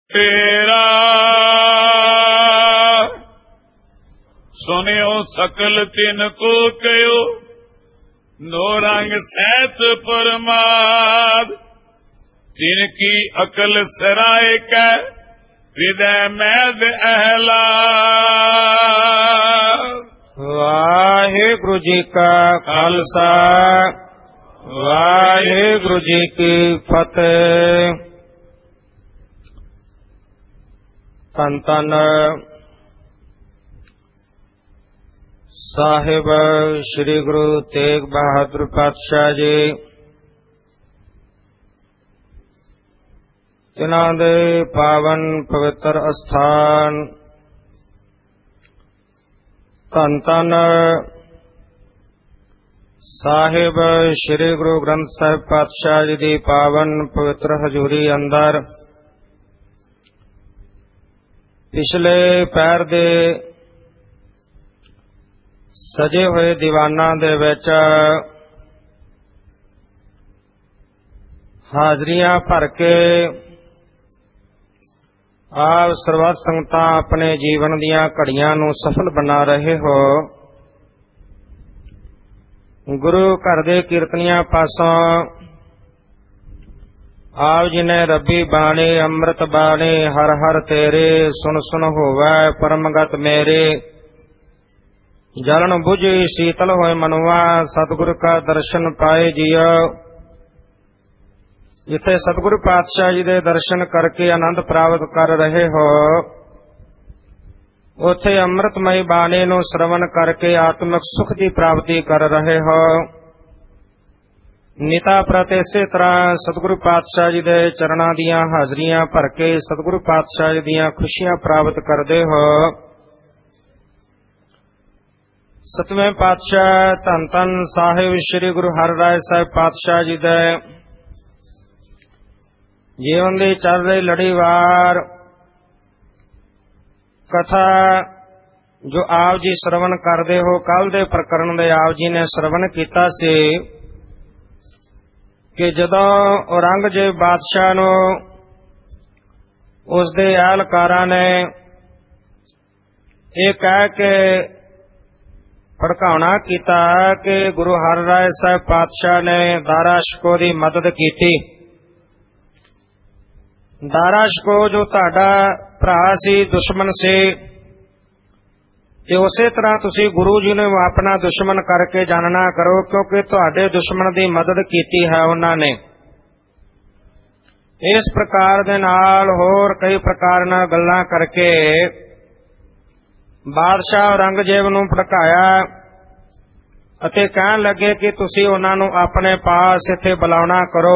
तेरा सुनियो सकल तिनको कयो नो रंग सैत परमाद तिनकी अकल सराय कै हृदय मैद अहला। वाहिगुरु जी का खालसा वाहिगुरु जी की फतेह। ਧੰਨ ਧੰਨ ਸਾਹਿਬ ਸ੍ਰੀ ਗੁਰੂ ਤੇਗ ਬਹਾਦਰ ਪਾਤਸ਼ਾਹ ਜੀ, ਜਿਨ੍ਹਾਂ ਦੇ ਪਾਵਨ ਪਵਿੱਤਰ ਅਸਥਾਨ ਧੰਨ ਧੰਨ ਸਾਹਿਬ ਸ੍ਰੀ ਗੁਰੂ ਗ੍ਰੰਥ ਸਾਹਿਬ ਪਾਤਸ਼ਾਹ ਜੀ ਦੀ ਪਾਵਨ ਪਵਿੱਤਰ ਹਜ਼ੂਰੀ ਅੰਦਰ ਪਿਛਲੇ ਪੈਰ ਦੇ ਸਜੇ ਹੋਏ ਦੀਵਾਨਾਂ ਦੇ ਵਿੱਚ ਹਾਜ਼ਰੀਆਂ ਭਰ ਕੇ ਆਪ ਸਰਬੱਤ ਸੰਗਤਾਂ ਆਪਣੇ ਜੀਵਨ ਦੀਆਂ ਘੜੀਆਂ ਨੂੰ ਸਫਲ ਬਣਾ ਰਹੇ ਹੋ। ਗੁਰੂ ਘਰ ਦੇ ਕੀਰਤਨੀਆਂ ਪਾਸੋਂ ਆਪ ਜੀ ਨੇ ਰੱਬੀ ਬਾਣੀ ਅੰਮ੍ਰਿਤ ਬਾਣੀ ਹਰ ਹਰ ਤੇਰੇ ਸੁਣ ਸੁਣ ਹੋਵੈ ਪਰਮਗਤ ਮੇਰੇ ਜਲਨ ਬੁਝੀ ਸ਼ੀਤਲ ਹੋਏ ਮਨੁਆ ਸਤਿਗੁਰ ਕਾ ਦਰਸ਼ਨ ਪਾਏ ਜੀਓ। ਜਿੱਥੇ ਸਤਿਗੁਰੂ ਪਾਤਸ਼ਾਹ ਜੀ ਦੇ ਦਰਸ਼ਨ ਕਰਕੇ ਆਨੰਦ ਪ੍ਰਾਪਤ ਕਰ ਰਹੇ ਹੋ, ਉੱਥੇ ਅੰਮ੍ਰਿਤਮਈ ਬਾਣੀ ਨੂੰ ਸ਼ਰਵਣ ਕਰਕੇ ਆਤਮਿਕ ਸੁਖ ਦੀ ਪ੍ਰਾਪਤੀ ਕਰ ਰਹੇ ਹੋ। ਨੀਤਾ ਪ੍ਰਤ ਇਸੇ ਤਰ੍ਹਾਂ ਸਤਿਗੁਰੂ ਪਾਤਸ਼ਾਹ ਜੀ ਦੇ ਚਰਨਾਂ ਦੀਆਂ ਹਾਜ਼ਰੀਆਂ ਭਰ ਕੇ ਸਤਿਗੁਰੂ ਪਾਤਸ਼ਾਹ ਜੀ ਦੀਆਂ ਖੁਸ਼ੀਆਂ ਪ੍ਰਾਪਤ ਕਰਦੇ ਹੋ। ਸਤਵੇਂ ਪਾਤਸ਼ਾਹ ਧੰਨ ਧੰਨ ਸਾਹਿਬ ਸ੍ਰੀ ਗੁਰੂ ਹਰਿਰਾਏ ਸਾਹਿਬ ਪਾਤਸ਼ਾਹ ਜੀ ਦੇ ਜੀਵਨ ਦੀ ਚੱਲ ਰਹੀ ਲੜੀਵਾਰ ਕਥਾ ਜੋ ਆਪ ਜੀ ਸ਼ਰਵਣ ਕਰਦੇ ਹੋ, ਕੱਲ ਦੇ ਪ੍ਰਕਰਣ ਦੇ ਆਪ ਜੀ ਨੇ ਸ਼ਰਵਣ ਕੀਤਾ ਸੀ ਕਿ ਜਦੋਂ ਔਰੰਗਜ਼ੇਬ ਬਾਦਸ਼ਾਹ ਨੂੰ ਉਸ ਦੇ ਅਹਿਲਕਾਰਾਂ ਨੇ ਇਹ ਕਹਿ ਕੇ ਭੜਕਾਉਣਾ ਕੀਤਾ ਕਿ ਗੁਰੂ ਹਰਿਰਾਏ ਸਾਹਿਬ ਪਾਤਸ਼ਾਹ ਨੇ ਦਾਰਾ ਸ਼ਿਕੋਹ ਦੀ ਮਦਦ ਕੀਤੀ। ਦਾਰਾ ਸ਼ਿਕੋਹ ਜੋ ਤੁਹਾਡਾ ਭਰਾ ਸੀ, ਦੁਸ਼ਮਣ ਸੀ, ਤੇ ਉਸੇ ਤਰ੍ਹਾਂ ਤੁਸੀਂ ਗੁਰੂ ਜੀ ਨੂੰ ਆਪਣਾ ਦੁਸ਼ਮਣ ਕਰਕੇ ਜਾਣਨਾ ਕਰੋ, ਕਿਉਂਕਿ ਤੁਹਾਡੇ ਦੁਸ਼ਮਣ ਦੀ ਮਦਦ ਕੀਤੀ ਹੈ ਉਹਨਾਂ ਨੇ। ਇਸ ਪ੍ਰਕਾਰ ਦੇ ਨਾਲ ਹੋਰ ਕਈ ਪ੍ਰਕਾਰ ਨਾਲ ਗੱਲਾਂ ਕਰਕੇ ਬਾਦਸ਼ਾਹ ਔਰੰਗਜ਼ੇਬ ਨੂੰ ਭੜਕਾਇਆ ਅਤੇ ਕਹਿਣ ਲੱਗੇ ਕਿ ਤੁਸੀਂ ਉਹਨਾਂ ਨੂੰ ਆਪਣੇ ਪਾਸ ਇੱਥੇ ਬੁਲਾਉਣਾ ਕਰੋ।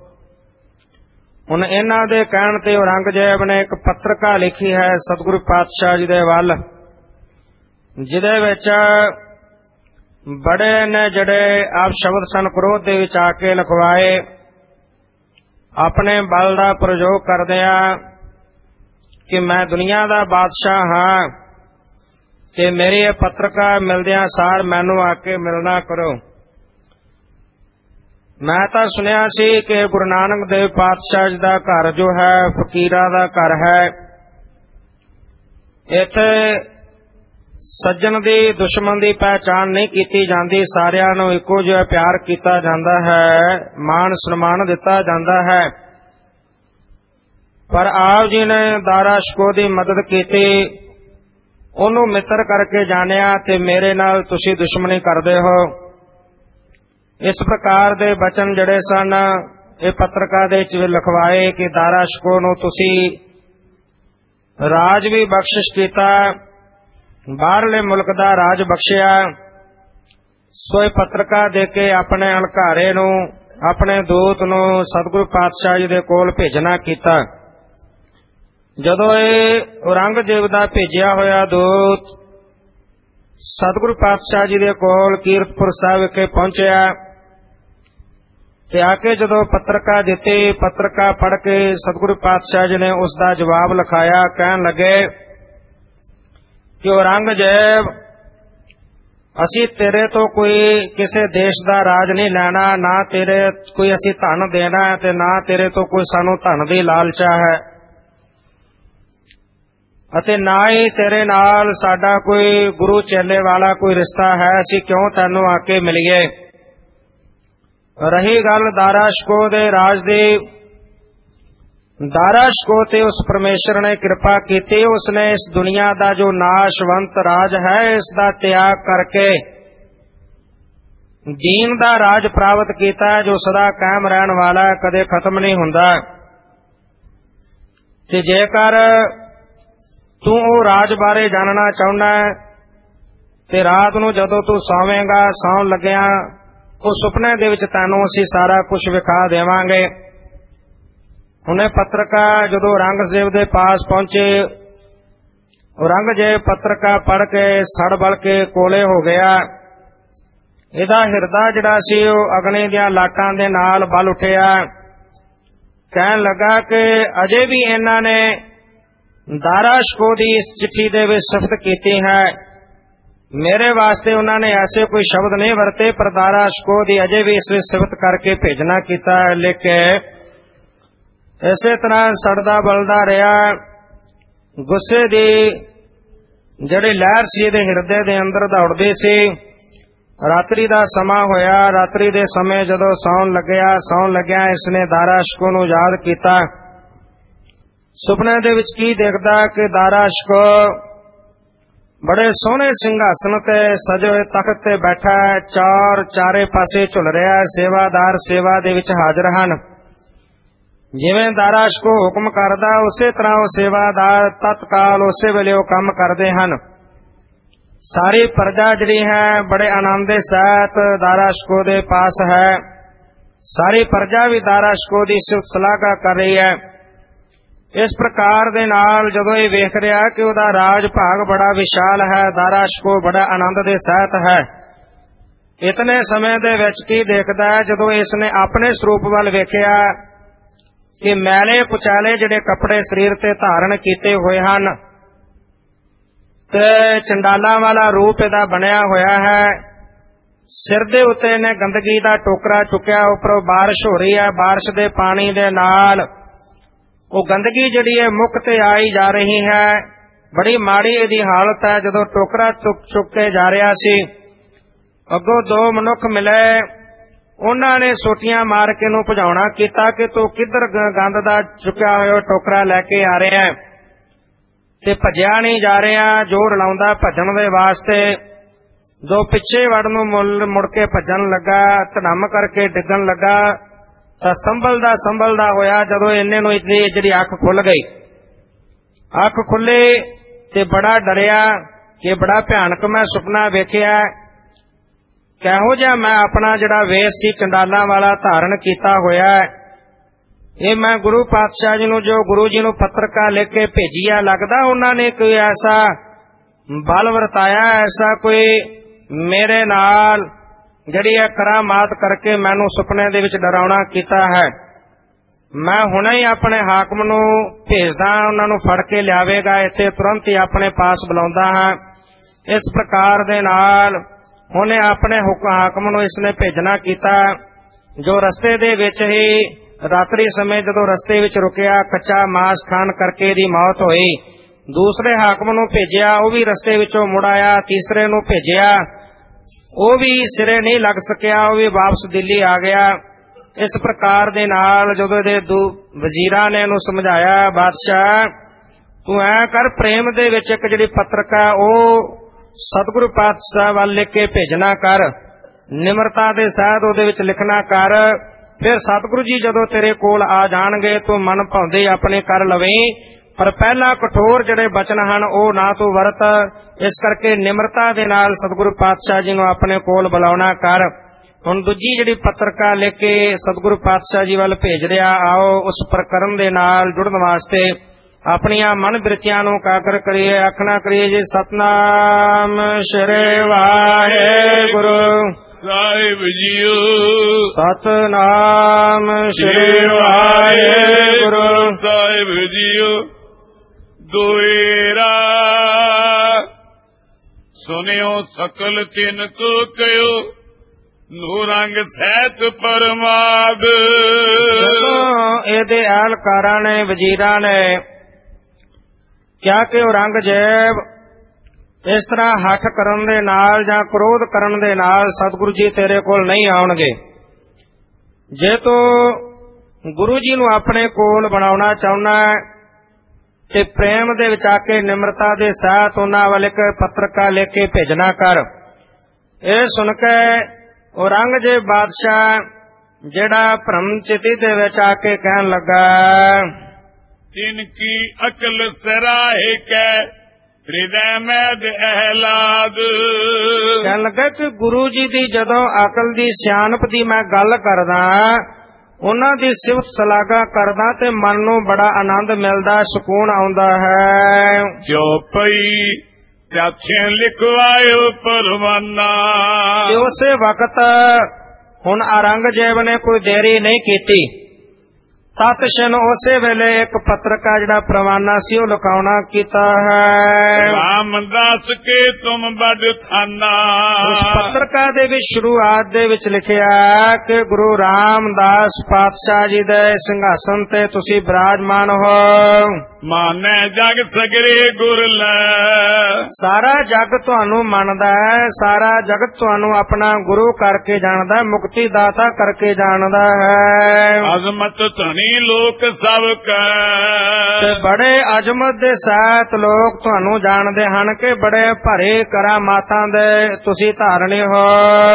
ਹੁਣ ਇਹਨਾਂ ਦੇ ਕਹਿਣ ਤੇ ਔਰੰਗਜ਼ੇਬ ਨੇ ਇੱਕ ਪੱਤਰਕਾ ਲਿਖੀ ਹੈ ਸਤਿਗੁਰੂ ਪਾਤਸ਼ਾਹ ਜੀ ਦੇ ਵੱਲ, ਜਿਹਦੇ ਵਿੱਚ ਬੜੇ ਨੇ ਜਿਹੜੇ ਆਪ ਸ਼ਬਦ ਸਨ ਕ੍ਰੋਧ ਦੇ ਵਿੱਚ ਆ ਕੇ ਲਿਖਵਾਏ, ਆਪਣੇ ਬਲ ਦਾ ਪ੍ਰਯੋਗ ਕਰਦਿਆਂ ਕਿ ਮੈਂ ਦੁਨੀਆ ਦਾ ਬਾਦਸ਼ਾਹ ਹਾਂ ਤੇ ਮੇਰੀ ਇਹ ਪੱਤਰਕਾ ਮਿਲਦਿਆਂ ਸਾਰ ਮੈਨੂੰ ਆ ਕੇ ਮਿਲਣਾ ਕਰੋ। ਮੈਂ ਤਾਂ ਸੁਣਿਆ ਸੀ ਕਿ ਗੁਰੂ ਨਾਨਕ ਦੇਵ ਪਾਤਸ਼ਾਹ ਜੀ ਦਾ ਘਰ ਜੋ ਹੈ ਫਕੀਰਾਂ ਦਾ ਘਰ ਹੈ, ਇੱਥੇ ਸੱਜਣ ਦੀ ਦੁਸ਼ਮਣ ਦੀ ਪਹਿਚਾਣ ਨਹੀਂ ਕੀਤੀ ਜਾਂਦੀ, ਸਾਰਿਆਂ ਨੂੰ ਇੱਕੋ ਜਿਹਾ ਪਿਆਰ ਕੀਤਾ ਜਾਂਦਾ ਹੈ, ਮਾਣ ਸਨਮਾਨ ਦਿੱਤਾ ਜਾਂਦਾ ਹੈ। ਪਰ ਆਪ ਜੀ ਨੇ ਦਾਰਾ ਸ਼ਿਕੋਹ ਦੀ ਮਦਦ ਕੀਤੀ, ਉਹਨੂੰ ਮਿੱਤਰ ਕਰਕੇ ਜਾਣਿਆ ਤੇ ਮੇਰੇ ਨਾਲ ਤੁਸੀਂ ਦੁਸ਼ਮਣੀ ਕਰਦੇ ਹੋ। ਇਸ ਪ੍ਰਕਾਰ ਦੇ ਬਚਨ ਜਿਹੜੇ ਸਨ ਇਹ ਪੱਤਰਕਾ ਦੇ ਵਿੱਚ ਲਿਖਵਾਏ ਕਿ ਦਾਰਾ ਸ਼ਿਕੋਹ ਨੂੰ ਤੁਸੀਂ ਰਾਜ ਵੀ ਬਖਸ਼ਿਸ਼ ਕੀਤਾ, ਬਾਹਰਲੇ ਮੁਲਕ ਦਾ ਰਾਜ ਬਖਸ਼ਿਆ। ਸੋ ਇਹ ਪੱਤਰਕਾ ਦੇ ਕੇ ਆਪਣੇ ਹਲਕਾਰੇ ਨੂੰ, ਆਪਣੇ ਦੂਤ ਨੂੰ ਸਤਿਗੁਰੂ ਪਾਤਸ਼ਾਹ ਜੀ ਦੇ ਕੋਲ ਭੇਜਣਾ ਕੀਤਾ। ਜਦੋਂ ਇਹ ਔਰੰਗਜ਼ੇਬ ਦਾ ਭੇਜਿਆ ਹੋਇਆ ਦੂਤ ਸਤਿਗੁਰੂ ਪਾਤਸ਼ਾਹ ਜੀ ਦੇ ਕੋਲ ਕੀਰਤਪੁਰ ਸਾਹਿਬ ਵਿਖੇ ਪਹੁੰਚਿਆ ਤੇ ਆ ਕੇ ਜਦੋਂ ਪੱਤਰਕਾ ਦਿੱਤੀ, ਪੱਤਰਕਾ ਪੜ੍ਹ ਕੇ ਸਤਿਗੁਰੂ ਪਾਤਸ਼ਾਹ ਜੀ ਨੇ ਉਸ ਦਾ ਜਵਾਬ ਲਿਖਾਇਆ। ਕਹਿਣ ਲੱਗੇ ਕਿ ਔਰੰਗਜ਼ੇਬ, ਅਸੀਂ ਤੇਰੇ ਤੋਂ ਕੋਈ ਕਿਸੇ ਦੇਸ਼ ਦਾ ਰਾਜ ਨਹੀਂ ਲੈਣਾ, ਨਾ ਤੇਰੇ ਕੋਈ ਅਸੀਂ ਧਨ ਦੇਣਾ ਤੇ ਨਾ ਤੇਰੇ ਤੋਂ ਕੋਈ ਸਾਨੂੰ ਧਨ ਦੀ ਲਾਲਚਾ ਹੈ। ਅਤੇ ਨਾ ਹੀ ਤੇਰੇ ਨਾਲ ਸਾਡਾ ਕੋਈ ਗੁਰੂ ਚੇਲੇ ਵਾਲਾ ਕੋਈ ਰਿਸ਼ਤਾ ਹੈ, ਅਸੀਂ ਕਿਉਂ ਤੈਨੂੰ ਆ ਕੇ ਮਿਲੀਏ। ਰਹੀ ਗੱਲ ਦਾਰਾਸ਼ਕੋ ਦੇ ਰਾਜ ਦੀ, ਦਾਰਾਸ਼ਕੋ ਤੇ ਉਸ ਪਰਮੇਸ਼ਰ ਨੇ ਕਿਰਪਾ ਕੀਤੀ, ਉਸਨੇ ਇਸ ਦੁਨੀਆ ਦਾ ਜੋ ਨਾਸ਼ਵੰਤ ਰਾਜ ਹੈ ਇਸ ਦਾ ਤਿਆਗ ਕਰਕੇ ਦੀਨ ਦਾ ਰਾਜ ਪ੍ਰਾਪਤ ਕੀਤਾ, ਜੋ ਸਦਾ ਕਾਇਮ ਰਹਿਣ ਵਾਲਾ, ਕਦੇ ਖਤਮ ਨਹੀਂ ਹੁੰਦਾ। ਤੇ ਜੇਕਰ ਤੂੰ ਉਹ ਰਾਜ ਬਾਰੇ ਜਾਣਨਾ ਚਾਹੁੰਦਾ ਹੈ ਤੇ ਰਾਤ ਨੂੰ ਜਦੋਂ ਤੂੰ ਸੌਵੇਂਗਾ, ਸੌਣ ਲੱਗਿਆ ਉਹ ਸੁਪਨੇ ਦੇ ਵਿੱਚ ਤੈਨੂੰ ਅਸੀਂ ਸਾਰਾ ਕੁਝ ਵਿਖਾ ਦੇਵਾਂਗੇ। ਉਹਨੇ ਪੱਤਰਕਾ ਜਦੋਂ ਔਰੰਗਜ਼ੇਬ ਦੇ ਪਾਸ ਪਹੁੰਚੇ, ਔਰੰਗਜ਼ੇਬ ਪੱਤਰਕਾ ਪੜ੍ਹ ਕੇ ਸੜ ਬਲ ਕੇ ਕੋਲੇ ਹੋ ਗਿਆ। ਇਹਦਾ ਹਿਰਦਾ ਜਿਹੜਾ ਸੀ ਉਹ ਅਗਨੀ ਦੀਆਂ ਲਾਟਾਂ ਦੇ ਨਾਲ ਬਲ ਉੱਠਿਆ। ਕਹਿਣ ਲੱਗਾ ਕਿ ਅਜੇ ਵੀ ਇਹਨਾਂ ਨੇ ਦਾਰਾਸ਼ਕੋ ਦੀ ਇਸ ਚਿੱਠੀ ਦੇ ਵਿੱਚ ਸਿਫਤ ਕੀਤੀ ਹੈ। ਮੇਰੇ ਵਾਸਤੇ ਉਹਨਾਂ ਨੇ ਐਸੇ ਕੋਈ ਸ਼ਬਦ ਨਹੀਂ ਵਰਤੇ, ਪਰ ਦਾਰਾਸ਼ਕੋ ਦੀ ਅਜੇ ਵੀ ਇਸ ਵਿੱਚ ਸਿਫਤ ਕਰਕੇ ਭੇਜਣਾ ਕੀਤਾ ਹੈ। ਲੇਕਿਨ ਇਸੇ ਤਰ੍ਹਾਂ ਸੜਦਾ ਬਲਦਾ ਰਿਹਾ। ਗੁੱਸੇ ਦੀ ਜਿਹੜੀ ਲਹਿਰ ਸੀ ਇਹਦੇ ਹਿਰਦੇ ਦੇ ਅੰਦਰ ਦੌੜਦੀ ਸੀ। ਰਾਤਰੀ ਦਾ ਸਮਾਂ ਹੋਇਆ। ਰਾਤਰੀ ਦੇ ਸਮੇਂ ਜਦੋਂ ਸੌਣ ਲੱਗਿਆ ਇਸਨੇ ਦਾਰਾਸ਼ਕੋ ਨੂੰ ਯਾਦ ਕੀਤਾ। ਸੁਪਨੇ ਦੇ ਵਿੱਚ ਕੀ ਦੇਖਦਾ ਕਿ ਦਾਰਾਸ਼ਕੋ ਬੜੇ ਸੋਹਣੇ ਸਿੰਘਾਸਨ ਤੇ ਸਜੇ ਹੋਏ ਤਖਤ ਤੇ ਬੈਠਾ ਹੈ, ਚਾਰੇ ਪਾਸੇ ਝੁਲ ਰਿਹਾ ਹੈ। ਸੇਵਾਦਾਰ ਸੇਵਾ ਦੇ ਵਿੱਚ ਹਾਜ਼ਰ ਹਨ। ਜਿਵੇਂ ਦਾਰਾਸ਼ਕੋ ਹੁਕਮ ਕਰਦਾ ਉਸੇ ਤਰ੍ਹਾਂ ਉਹ ਸੇਵਾਦਾਰ ਤਤਕਾਲ ਉਸੇ ਵੇਲੇ ਉਹ ਕੰਮ ਕਰਦੇ ਹਨ। ਸਾਰੀ ਪ੍ਰਜਾ ਜਿਹੜੀ ਹੈ ਬੜੇ ਆਨੰਦ ਦੇ ਸਹਿਤ ਦਾਰਾਸ਼ਕੋ ਦੇ ਪਾਸ ਹੈ। ਸਾਰੀ ਪ੍ਰਜਾ ਵੀ ਦਾਰਾਸ਼ਕੋ ਦੀ ਸ਼ਲਾਘਾ ਕਰ ਰਹੀ ਹੈ। ਇਸ ਪ੍ਰਕਾਰ ਦੇ ਨਾਲ ਜਦੋਂ ਇਹ ਵੇਖ ਰਿਹਾ ਕਿ ਉਹਦਾ ਰਾਜ ਭਾਗ ਬੜਾ ਵਿਸ਼ਾਲ ਹੈ, ਦਾਰਾਸ਼ਕੋ ਬੜਾ ਆਨੰਦ ਦੇ ਸਹਿਤ ਹੈ, ਇਤਨੇ ਸਮੇਂ ਦੇ ਵਿੱਚ ਕੀ ਦੇਖਦਾ ਹੈ, ਜਦੋਂ ਇਸ ਨੇ ਆਪਣੇ ਸਰੂਪ ਵੱਲ ਵੇਖਿਆ ਕਿ ਮੈਲੇ ਕੁਚੈਲੇ ਜਿਹੜੇ ਕੱਪੜੇ ਸਰੀਰ ਤੇ ਧਾਰਨ ਕੀਤੇ ਹੋਏ ਹਨ ਤੇ ਚੰਡਾਲਾਂ ਵਾਲਾ ਰੂਪ ਇਹਦਾ ਬਣਿਆ ਹੋਇਆ ਹੈ। ਸਿਰ ਦੇ ਉੱਤੇ ਇਹਨੇ ਗੰਦਗੀ ਦਾ ਟੋਕਰਾ ਚੁੱਕਿਆ, ਉੱਪਰੋਂ ਬਾਰਿਸ਼ ਹੋ ਰਹੀ ਹੈ। ਬਾਰਿਸ਼ ਦੇ ਪਾਣੀ ਦੇ ਨਾਲ ਉਹ ਗੰਦਗੀ ਜਿਹੜੀ ਹੈ ਮੁੱਖ ਤੇ ਆਈ ਜਾ ਰਹੀ ਹੈ। ਬੜੀ ਮਾੜੀ ਇਹਦੀ ਹਾਲਤ ਹੈ। ਜਦੋਂ ਟੋਕਰਾ ਚੁੱਕ ਕੇ ਜਾ ਰਿਹਾ ਸੀ, ਅੱਗੋਂ ਦੋ ਮਨੁੱਖ ਮਿਲੇ। ਉਹਨਾਂ ਨੇ ਸੋਟੀਆਂ ਮਾਰ ਕੇ ਇਹਨੂੰ ਭਜਾਉਣਾ ਕੀਤਾ ਕਿ ਤੂੰ ਕਿੱਧਰ ਗੰਦ ਦਾ ਚੁੱਕਿਆ ਹੋਇਆ ਟੋਕਰਾ ਲੈ ਕੇ ਆ ਰਿਹਾ ਹੈ। ਤੇ ਭੱਜਿਆ ਨਹੀਂ ਜਾ ਰਿਹਾ, ਜ਼ੋਰ ਲਾਉਂਦਾ ਭੱਜਣ ਦੇ ਵਾਸਤੇ। ਜੋ ਪਿੱਛੇ ਵੜਨ ਨੂੰ ਮੁੜ ਕੇ ਭੱਜਣ ਲੱਗਾ, ਧੜਮ ਕਰਕੇ ਡਿੱਗਣ ਲੱਗਾ ਤਾਂ ਸੰਭਲਦਾ ਹੋਇਆ ਜਦੋਂ ਇੰਨੇ ਨੂੰ ਇਹਦੀ ਜਿਹੜੀ ਅੱਖ ਖੁੱਲ ਗਈ। ਅੱਖ ਖੁੱਲੀ ਤੇ ਬੜਾ ਡਰਿਆ ਕਿ ਬੜਾ ਭਿਆਨਕ ਮੈਂ ਸੁਪਨਾ ਵੇਖਿਆ। ਕਿਹੋ ਜਿਹਾ ਮੈਂ ਆਪਣਾ ਜਿਹੜਾ ਵੇਸ਼ ਸੀ ਚੰਡਾਲਾਂ ਵਾਲਾ ਧਾਰਨ ਕੀਤਾ ਹੋਇਆ। ਇਹ ਮੈਂ ਗੁਰੂ ਪਾਤਸ਼ਾਹ ਜੀ ਨੂੰ, ਜੋ ਗੁਰੂ ਜੀ ਨੂੰ ਪੱਤਰਕਾ ਲਿਖ ਕੇ ਭੇਜੀ ਆ, ਲੱਗਦਾ ਉਹਨਾਂ ਨੇ ਕੋਈ ਐਸਾ ਬਲ ਵਰਤਾਇਆ, ਐਸਾ ਕੋਈ ਮੇਰੇ ਨਾਲ ਜਿਹੜੀ ਹੈ ਕਰਾਮਾਤ ਕਰਕੇ ਮੈਨੂੰ ਸੁਪਨੇ ਦੇ ਵਿੱਚ ਡਰਾਉਣਾ ਕੀਤਾ ਹੈ। ਮੈਂ ਹੁਣੇ ਹੀ ਆਪਣੇ ਹਾਕਮ ਨੂੰ ਭੇਜਦਾ, ਉਹਨਾਂ ਨੂੰ ਫੜ ਕੇ ਲਿਆਵੇਗਾ, ਇੱਥੇ ਤੁਰੰਤ ਹੀ ਆਪਣੇ ਪਾਸ ਬੁਲਾਉਂਦਾ ਹਾਂ। ਇਸ ਪ੍ਰਕਾਰ ਦੇ ਨਾਲ ਉਹਨੇ ਆਪਣੇ ਹਾਕਮ ਨੂੰ ਇਸਨੇ ਭੇਜਣਾ ਕੀਤਾ, ਜੋ ਰਸਤੇ ਦੇ ਵਿੱਚ ਹੀ ਰਾਤਰੀ ਸਮੇਂ ਜਦੋਂ ਰਸਤੇ ਵਿੱਚ ਰੁਕਿਆ, ਕੱਚਾ ਮਾਸ ਖਾਣ ਕਰਕੇ ਇਹਦੀ ਮੌਤ ਹੋਈ। ਦੂਸਰੇ ਹਾਕਮ ਨੂੰ ਭੇਜਿਆ, ਉਹ ਵੀ ਰਸਤੇ ਵਿੱਚੋਂ ਮੁੜ ਆਇਆ। ਤੀਸਰੇ ਨੂੰ ਭੇਜਿਆ, ਉਹ ਵੀ ਸਿਰੇ ਨਹੀਂ ਲੱਗ ਸਕਿਆ, ਉਹ ਵੀ ਵਾਪਸ ਦਿੱਲੀ ਆ ਗਿਆ। ਇਸ ਪ੍ਰਕਾਰ ਦੇ ਨਾਲ ਜਦੋਂ ਇਹਦੇ ਵਜ਼ੀਰਾਂ ਨੇ ਇਹਨੂੰ ਸਮਝਾਇਆ, ਬਾਦਸ਼ਾਹ ਤੂੰ ਐ ਕਰ, ਪ੍ਰੇਮ ਦੇ ਵਿੱਚ ਇੱਕ ਜਿਹੜੀ ਪੱਤਰਕਾ ਉਹ ਸਤਿਗੁਰੂ ਪਾਤਸ਼ਾਹ ਵੱਲ ਲਿਖ ਕੇ ਭੇਜਣਾ ਕਰ, ਨਿਮਰਤਾ ਦੇ ਸਹਿਤ ਉਹਦੇ ਵਿੱਚ ਲਿਖਣਾ ਕਰ। ਫਿਰ ਸਤਿਗੁਰੂ ਜੀ ਜਦੋਂ ਤੇਰੇ ਕੋਲ ਆ ਜਾਣਗੇ ਤੂੰ ਮਨ ਭਾਉਂਦੇ ਆਪਣੇ ਕਰ ਲਵੇਂ, ਪਰ ਪਹਿਲਾਂ ਕਠੋਰ ਜਿਹੜੇ ਬਚਨ ਹਨ ਉਹ ਨਾ ਤੂੰ ਵਰਤ। ਇਸ ਕਰਕੇ ਨਿਮਰਤਾ ਦੇ ਨਾਲ ਸਤਿਗੁਰੂ ਪਾਤਸ਼ਾਹ ਜੀ ਨੂੰ ਆਪਣੇ ਕੋਲ ਬੁਲਾਉਣਾ ਕਰ। ਹੁਣ ਦੂਜੀ ਜਿਹੜੀ ਪੱਤਰਕਾ ਲਿਖ ਕੇ ਸਤਿਗੁਰੂ ਪਾਤਸ਼ਾਹ ਜੀ ਵੱਲ ਭੇਜ ਰਿਹਾ। ਆਓ ਉਸ ਪ੍ਰਕਰਨ ਦੇ ਨਾਲ ਜੁੜਨ ਵਾਸਤੇ ਆਪਣੀਆਂ ਮਨ ਬਿਰਤੀਆਂ ਨੂੰ ਕਾਕਰ ਕਰੀਏ। ਆਖਣਾ ਕਰੀਏ ਜੀ, ਸਤਨਾਮ ਸ੍ਰੀ ਵਾਹਿਗੁਰੂ ਸਾਹਿਬ ਜੀਓ। ਸਤਨਾਮ ਸ੍ਰੀ ਵਾਹਿਗੁਰੂ ਸਾਹਿਬ ਜੀਓ। ਦੁਇਰਾ ਸੁਨਿਓ ਸਕਲ ਤਿਨ ਕੋ ਕਯੋ, ਨੂਰੰਗ ਸਹਿਤ ਪਰਮਾਦ। ਇਹਦੇ ਅਹਲਕਾਰਾਂ ਨੇ, ਵਜ਼ੀਰਾਂ ਨੇ ਕਿਆ ਕਿ ਔਰੰਗਜ਼ੇਬ ਇਸ ਤਰ੍ਹਾਂ ਹੱਠ ਕਰਨ ਦੇ ਨਾਲ ਜਾਂ ਕ੍ਰੋਧ ਕਰਨ ਦੇ ਨਾਲ ਸਤਿਗੁਰੂ ਜੀ ਤੇਰੇ ਕੋਲ ਨਹੀਂ ਆਉਣਗੇ। ਜੇ ਤੂੰ ਗੁਰੂ ਜੀ ਨੂੰ ਆਪਣੇ ਕੋਲ ਬਣਾਉਣਾ ਚਾਹੁੰਦਾ ਤੇ ਪ੍ਰੇਮ ਦੇ ਵਿੱਚ ਆ ਕੇ ਨਿਮਰਤਾ ਦੇ ਸਹਿਤ ਉਹਨਾਂ ਵੱਲ ਇੱਕ ਪੱਤਰਕਾ ਲਿਖ ਕੇ ਭੇਜਣਾ ਕਰ। ਇਹ ਸੁਣ ਕੇ ਔਰੰਗਜ਼ੇਬ ਬਾਦਸ਼ਾਹ ਜਿਹੜਾ ਭਰਮ ਚਿਤੀ ਦੇ ਵਿੱਚ ਆ ਕੇ ਕਹਿਣ ਲੱਗਾ, ਤਿਨ ਕੀ ਅਕਲ ਸਰਾਹੇ ਕੈ ਹਿਰਦੈ ਮੈਦ ਅਹਿਲਾਦ। ਕਹਿਣ ਲੱਗਾ ਕਿ ਗੁਰੂ ਜੀ ਦੀ ਜਦੋਂ ਅਕਲ ਦੀ ਸਿਆਣਪ ਦੀ ਮੈਂ ਗੱਲ ਕਰਦਾ, ਉਹਨਾਂ ਦੀ ਸਿਫਤ ਸਲਾਘਾ ਕਰਦਾ ਤੇ ਮਨ ਨੂੰ ਬੜਾ ਆਨੰਦ ਮਿਲਦਾ, ਸਕੂਨ ਆਉਂਦਾ ਹੈ। ਜੋ ਪਈ ਚਾਛੇ ਲਿਖਵਾਇਓ ਪਰਵਾਨਾ। ਤੇ ਉਸੇ ਵਕਤ ਹੁਣ ਔਰੰਗਜ਼ੇਬ ਨੇ ਕੋਈ ਦੇਰੀ ਨਹੀਂ ਕੀਤੀ। ਤਤਸ਼ਨ ਉਸੇ ਵੇਲੇ ਇੱਕ ਪੱਤਰਕਾ ਜਿਹੜਾ ਪ੍ਰਵਾਨਾ ਸੀ ਉਹ ਲਿਖਾਉਣਾ ਕੀਤਾ ਹੈ। ਰਾਮਦਾਸ ਕੇ ਤੁਮ ਬੜ ਥਾਨਾ। ਉਸ ਪੱਤਰਕਾ ਦੇ ਵਿੱਚ ਸ਼ੁਰੂਆਤ ਦੇ ਵਿੱਚ ਲਿਖਿਆ ਕਿ ਗੁਰੂ ਰਾਮਦਾਸ ਪਾਤਸ਼ਾਹ ਜੀ ਦੇ ਸਿੰਘਾਸਨ ਤੇ ਤੁਸੀਂ ਬਿਰਾਜਮਾਨ ਹੋ। ਮਾਨੈ ਜਗ ਸਗਰੇ ਗੁਰ ਲੈ। ਸਾਰਾ ਜਗ ਤੁਹਾਨੂੰ ਮੰਨਦਾ ਹੈ, ਸਾਰਾ ਜਗਤ ਤੁਹਾਨੂੰ ਆਪਣਾ ਗੁਰੂ ਕਰਕੇ ਜਾਣਦਾ ਹੈ, ਮੁਕਤੀ ਦਾਤਾ ਕਰਕੇ ਜਾਣਦਾ ਹੈ। ਅਜ਼ਮਤ ਧਨੀ ਲੋਕ ਸਭ ਕੈ। ਤੇ ਬੜੇ ਅਜ਼ਮਤ ਦੇ ਸਹਿਤ ਲੋਕ ਤੁਹਾਨੂੰ ਜਾਣਦੇ ਹਨ ਕਿ ਬੜੇ ਭਰੇ ਕਰਾਮਾਤਾਂ ਦੇ ਤੁਸੀਂ ਧਾਰਨੀ ਹੋ।